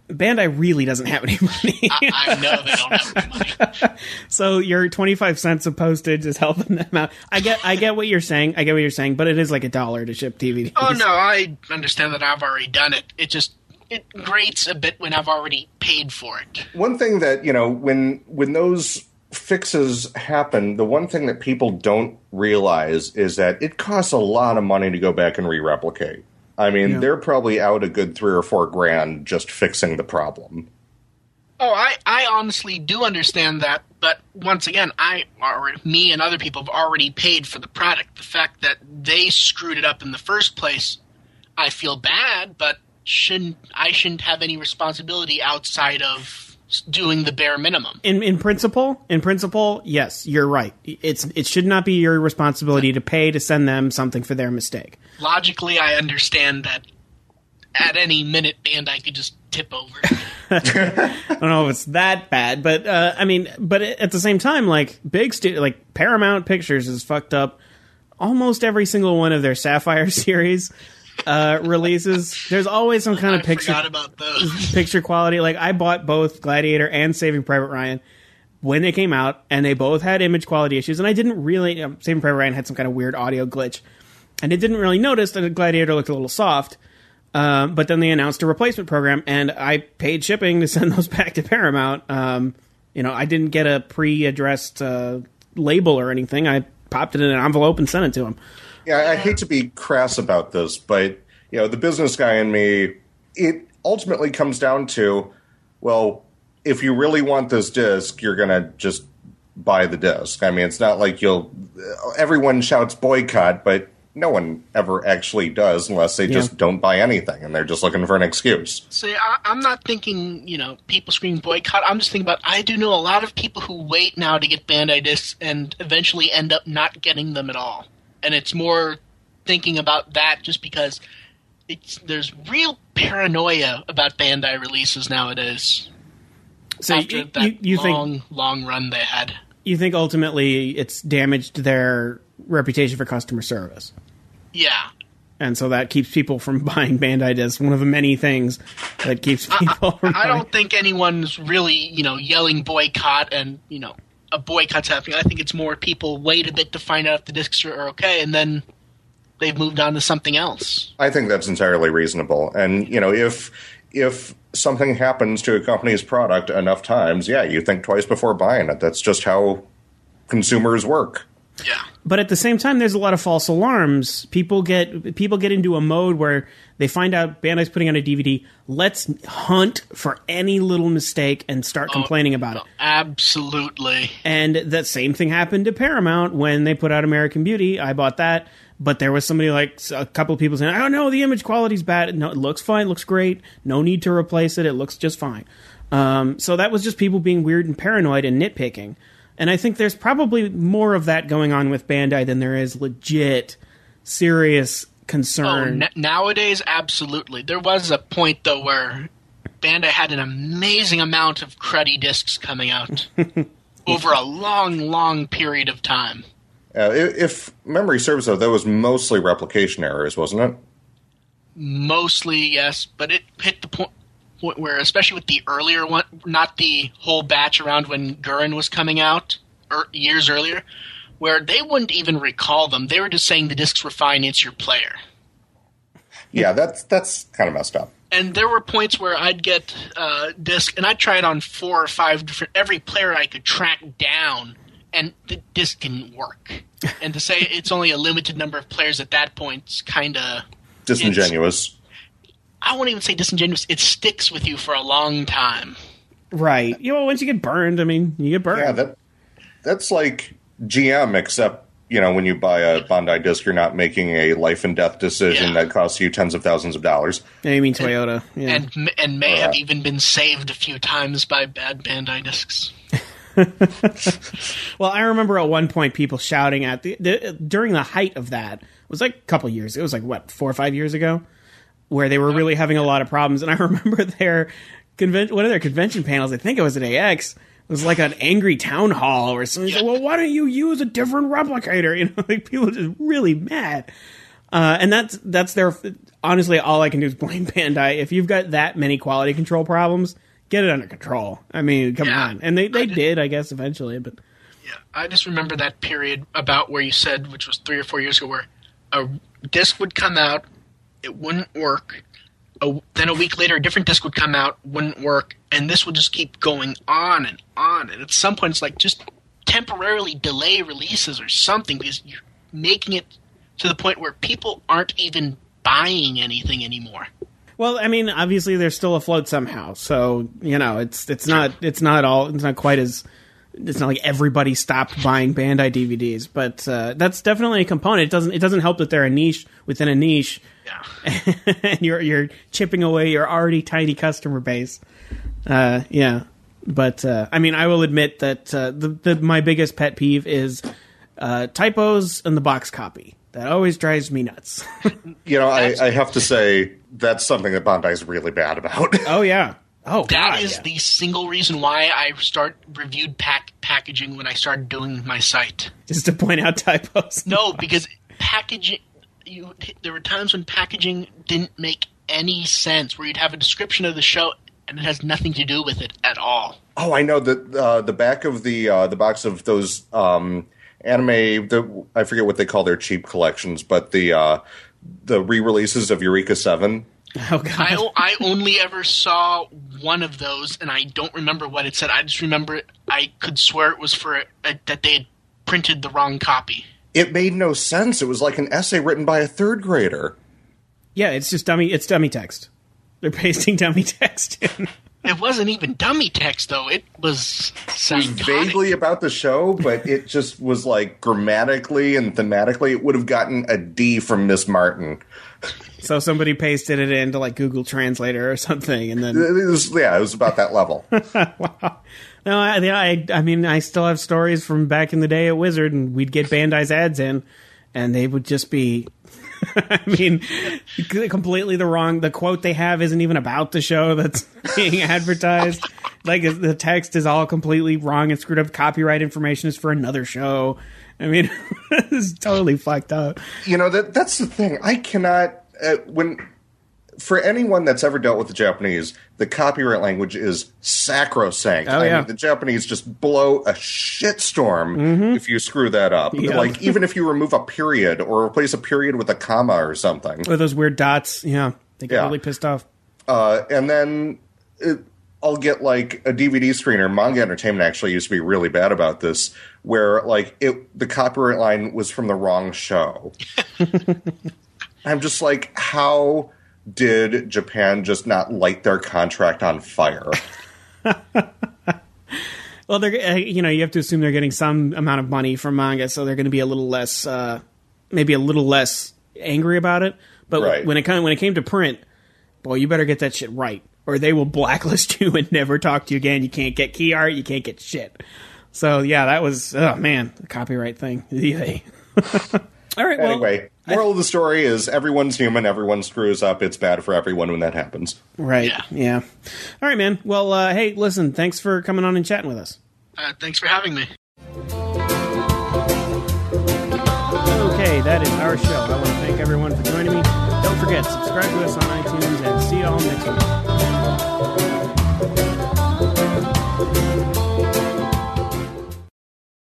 Bandai really doesn't have any money. I, I know they don't have any money. So your twenty-five cents of postage is helping them out. I get I get what you're saying. I get what you're saying, but it is like a dollar to ship D V Ds. Oh, no, I understand that I've already done it. It just it grates a bit when I've already paid for it. One thing that, you know, when when those fixes happen, the one thing that people don't realize is that it costs a lot of money to go back and re-replicate. I mean, yeah. they're probably out a good three or four grand just fixing the problem. Oh, I, I honestly do understand that, but once again, I or me and other people have already paid for the product. The fact that they screwed it up in the first place, I feel bad, but shouldn't I shouldn't have any responsibility outside of doing the bare minimum. In in principle, in principle, yes, you're right. It's it should not be your responsibility to pay to send them something for their mistake. Logically, I understand that at any minute Bandai could just tip over. I don't know if it's that bad, but uh, I mean, but at the same time, like big stu- like Paramount Pictures has fucked up almost every single one of their Sapphire series uh, releases. There's always some kind I of picture forgot about those. picture quality. Like I bought both Gladiator and Saving Private Ryan when they came out, and they both had image quality issues. And I didn't really um, Saving Private Ryan had some kind of weird audio glitch. And I didn't really notice that the Gladiator looked a little soft, uh, but then they announced a replacement program, and I paid shipping to send those back to Paramount. Um, you know, I didn't get a pre-addressed uh, label or anything. I popped it in an envelope and sent it to them. Yeah, I hate to be crass about this, but you know, the business guy in me, it ultimately comes down to, well, if you really want this disc, you're going to just buy the disc. I mean, it's not like you'll. Everyone shouts boycott, but no one ever actually does unless they Yeah. just don't buy anything and they're just looking for an excuse. See, I, I'm not thinking, you know, people screaming boycott. I'm just thinking about, I do know a lot of people who wait now to get Bandai discs and eventually end up not getting them at all. And it's more thinking about that just because it's there's real paranoia about Bandai releases nowadays. So after you, that you, you long, think long run they had. you think ultimately it's damaged their reputation for customer service? Yeah. And so that keeps people from buying Bandai discs. One of the many things that keeps people I, from I buying. don't think anyone's really, you know, yelling boycott and, you know, a boycott's happening. I think it's more people wait a bit to find out if the discs are okay, and then they've moved on to something else. I think that's entirely reasonable. And, you know, if if something happens to a company's product enough times, yeah, you think twice before buying it. That's just how consumers work. Yeah. But at the same time, there's a lot of false alarms. People get people get into a mode where they find out Bandai's putting out a D V D. Let's hunt for any little mistake and start complaining about it. Absolutely. And that same thing happened to Paramount when they put out American Beauty. I bought that, but there was somebody like a couple of people saying, "Oh no, the image quality's bad." No, it looks fine, looks great. No need to replace it. It looks just fine. Um, so that was just people being weird and paranoid and nitpicking. And I think there's probably more of that going on with Bandai than there is legit, serious concern. Oh, n- nowadays, absolutely. There was a point, though, where Bandai had an amazing amount of cruddy discs coming out over a long, long period of time. Uh, if memory serves, though, that was mostly replication errors, wasn't it? Mostly, yes, but it hit the point where, especially with the earlier one, not the whole batch around when Gurren was coming out, or years earlier, where they wouldn't even recall them. They were just saying the discs were fine, it's your player. Yeah, that's that's kind of messed up. And there were points where I'd get a disc, and I'd try it on four or five different, every player I could track down, and the disc didn't work. And to say it's only a limited number of players at that point is kind of disingenuous. I won't even say disingenuous. It sticks with you for a long time. Right. You know, once you get burned, I mean, you get burned. Yeah, that that's like G M, except, you know, when you buy a Bandai disc, you're not making a life and death decision Yeah. that costs you tens of thousands of dollars. Yeah, you mean Toyota. Yeah. And and may Uh, have even been saved a few times by bad Bandai discs. Well, I remember at one point people shouting at the, the during the height of that. It was like a couple of years. It was like what, four or five years ago, where they were really having a lot of problems. And I remember their conven- one of their convention panels. I think it was at A X. It was like an angry town hall where somebody said, "Well, why don't you use a different replicator?" You know, like people were just really mad. Uh, and that's that's their honestly all I can do is blame Bandai. If you've got that many quality control problems, get it under control. I mean, come Yeah, on. And they, they I did- did, I guess, eventually. But Yeah, I just remember that period about where you said, which was three or four years ago, where a disc would come out, it wouldn't work. A, then a week later, a different disc would come out, wouldn't work, and this would just keep going on and on. And at some point, it's like just temporarily delay releases or something because you're making it to the point where people aren't even buying anything anymore. well, I mean, obviously they're still afloat somehow. So you know, it's it's not it's not all it's not quite as it's not like everybody stopped buying Bandai D V Ds, but uh, that's definitely a component. It doesn't it doesn't help that they're a niche within a niche. Yeah. And you're you're chipping away your already tiny customer base. Uh, yeah, but uh, I mean, I will admit that uh, the, the my biggest pet peeve is uh, typos in the box copy. That always drives me nuts. You know, I, I have to say that's something that Bandai's really bad about. Oh yeah. Oh, That God, is yeah. the single reason why I start reviewed pack packaging when I started doing my site. Just to point out typos. No, because packaging, you there were times when packaging didn't make any sense, where you'd have a description of the show and it has nothing to do with it at all. Oh, I know that uh, the back of the uh, the box of those um, anime. The, I forget what they call their cheap collections, but the uh, the re-releases of Eureka Seven. Oh God. I, o- I only ever saw one of those, and I don't remember what it said. I just remember it, I could swear it was for a, a, that they had printed the wrong copy. It made no sense. It was like an essay written by a third grader. Yeah, it's just dummy. It's dummy text. They're pasting dummy text in. It wasn't even dummy text, though. It was It was psychotic. vaguely about the show, but it just was like grammatically and thematically, it would have gotten a D from Miss Martin. So somebody pasted it into like Google Translator or something, and then It was, yeah, it was about that level. wow. No, I, I, I mean, I still have stories from back in the day at Wizard, and we'd get Bandai's ads in, and they would just be, I mean, completely the wrong. The quote they have isn't even about the show that's being advertised. Like the text is all completely wrong and screwed up. Copyright information is for another show. I mean, it's totally fucked up. You know, that that's the thing. I cannot, uh, when, for anyone that's ever dealt with the Japanese, the copyright language is sacrosanct. Oh, I yeah. mean, the Japanese just blow a shitstorm if you screw that up. Yeah. Like, even if you remove a period or replace a period with a comma or something. Or those weird dots. Yeah, they get Yeah. really pissed off. Uh, and then it, I'll get like a D V D screener. Manga Entertainment actually used to be really bad about this, where like it the copyright line was from the wrong show. I'm just like, how did Japan just not light their contract on fire? Well, they're uh, you know you have to assume they're getting some amount of money from manga, so they're going to be a little less, uh, maybe a little less angry about it. But Right. when it come, when it came to print, boy, you better get that shit right, or they will blacklist you and never talk to you again. You can't get key art, you can't get shit. So yeah, that was oh man, the copyright thing. Yay. All right. Well, Anyway, moral of the story is everyone's human, everyone screws up. It's bad for everyone when that happens. right. Yeah. Yeah. All right, man. Well, uh, hey, listen. Thanks for coming on and chatting with us. Uh, thanks for having me. Okay, that is our show. I want to thank everyone for joining me. Don't forget, subscribe to us on iTunes, and see you all next week.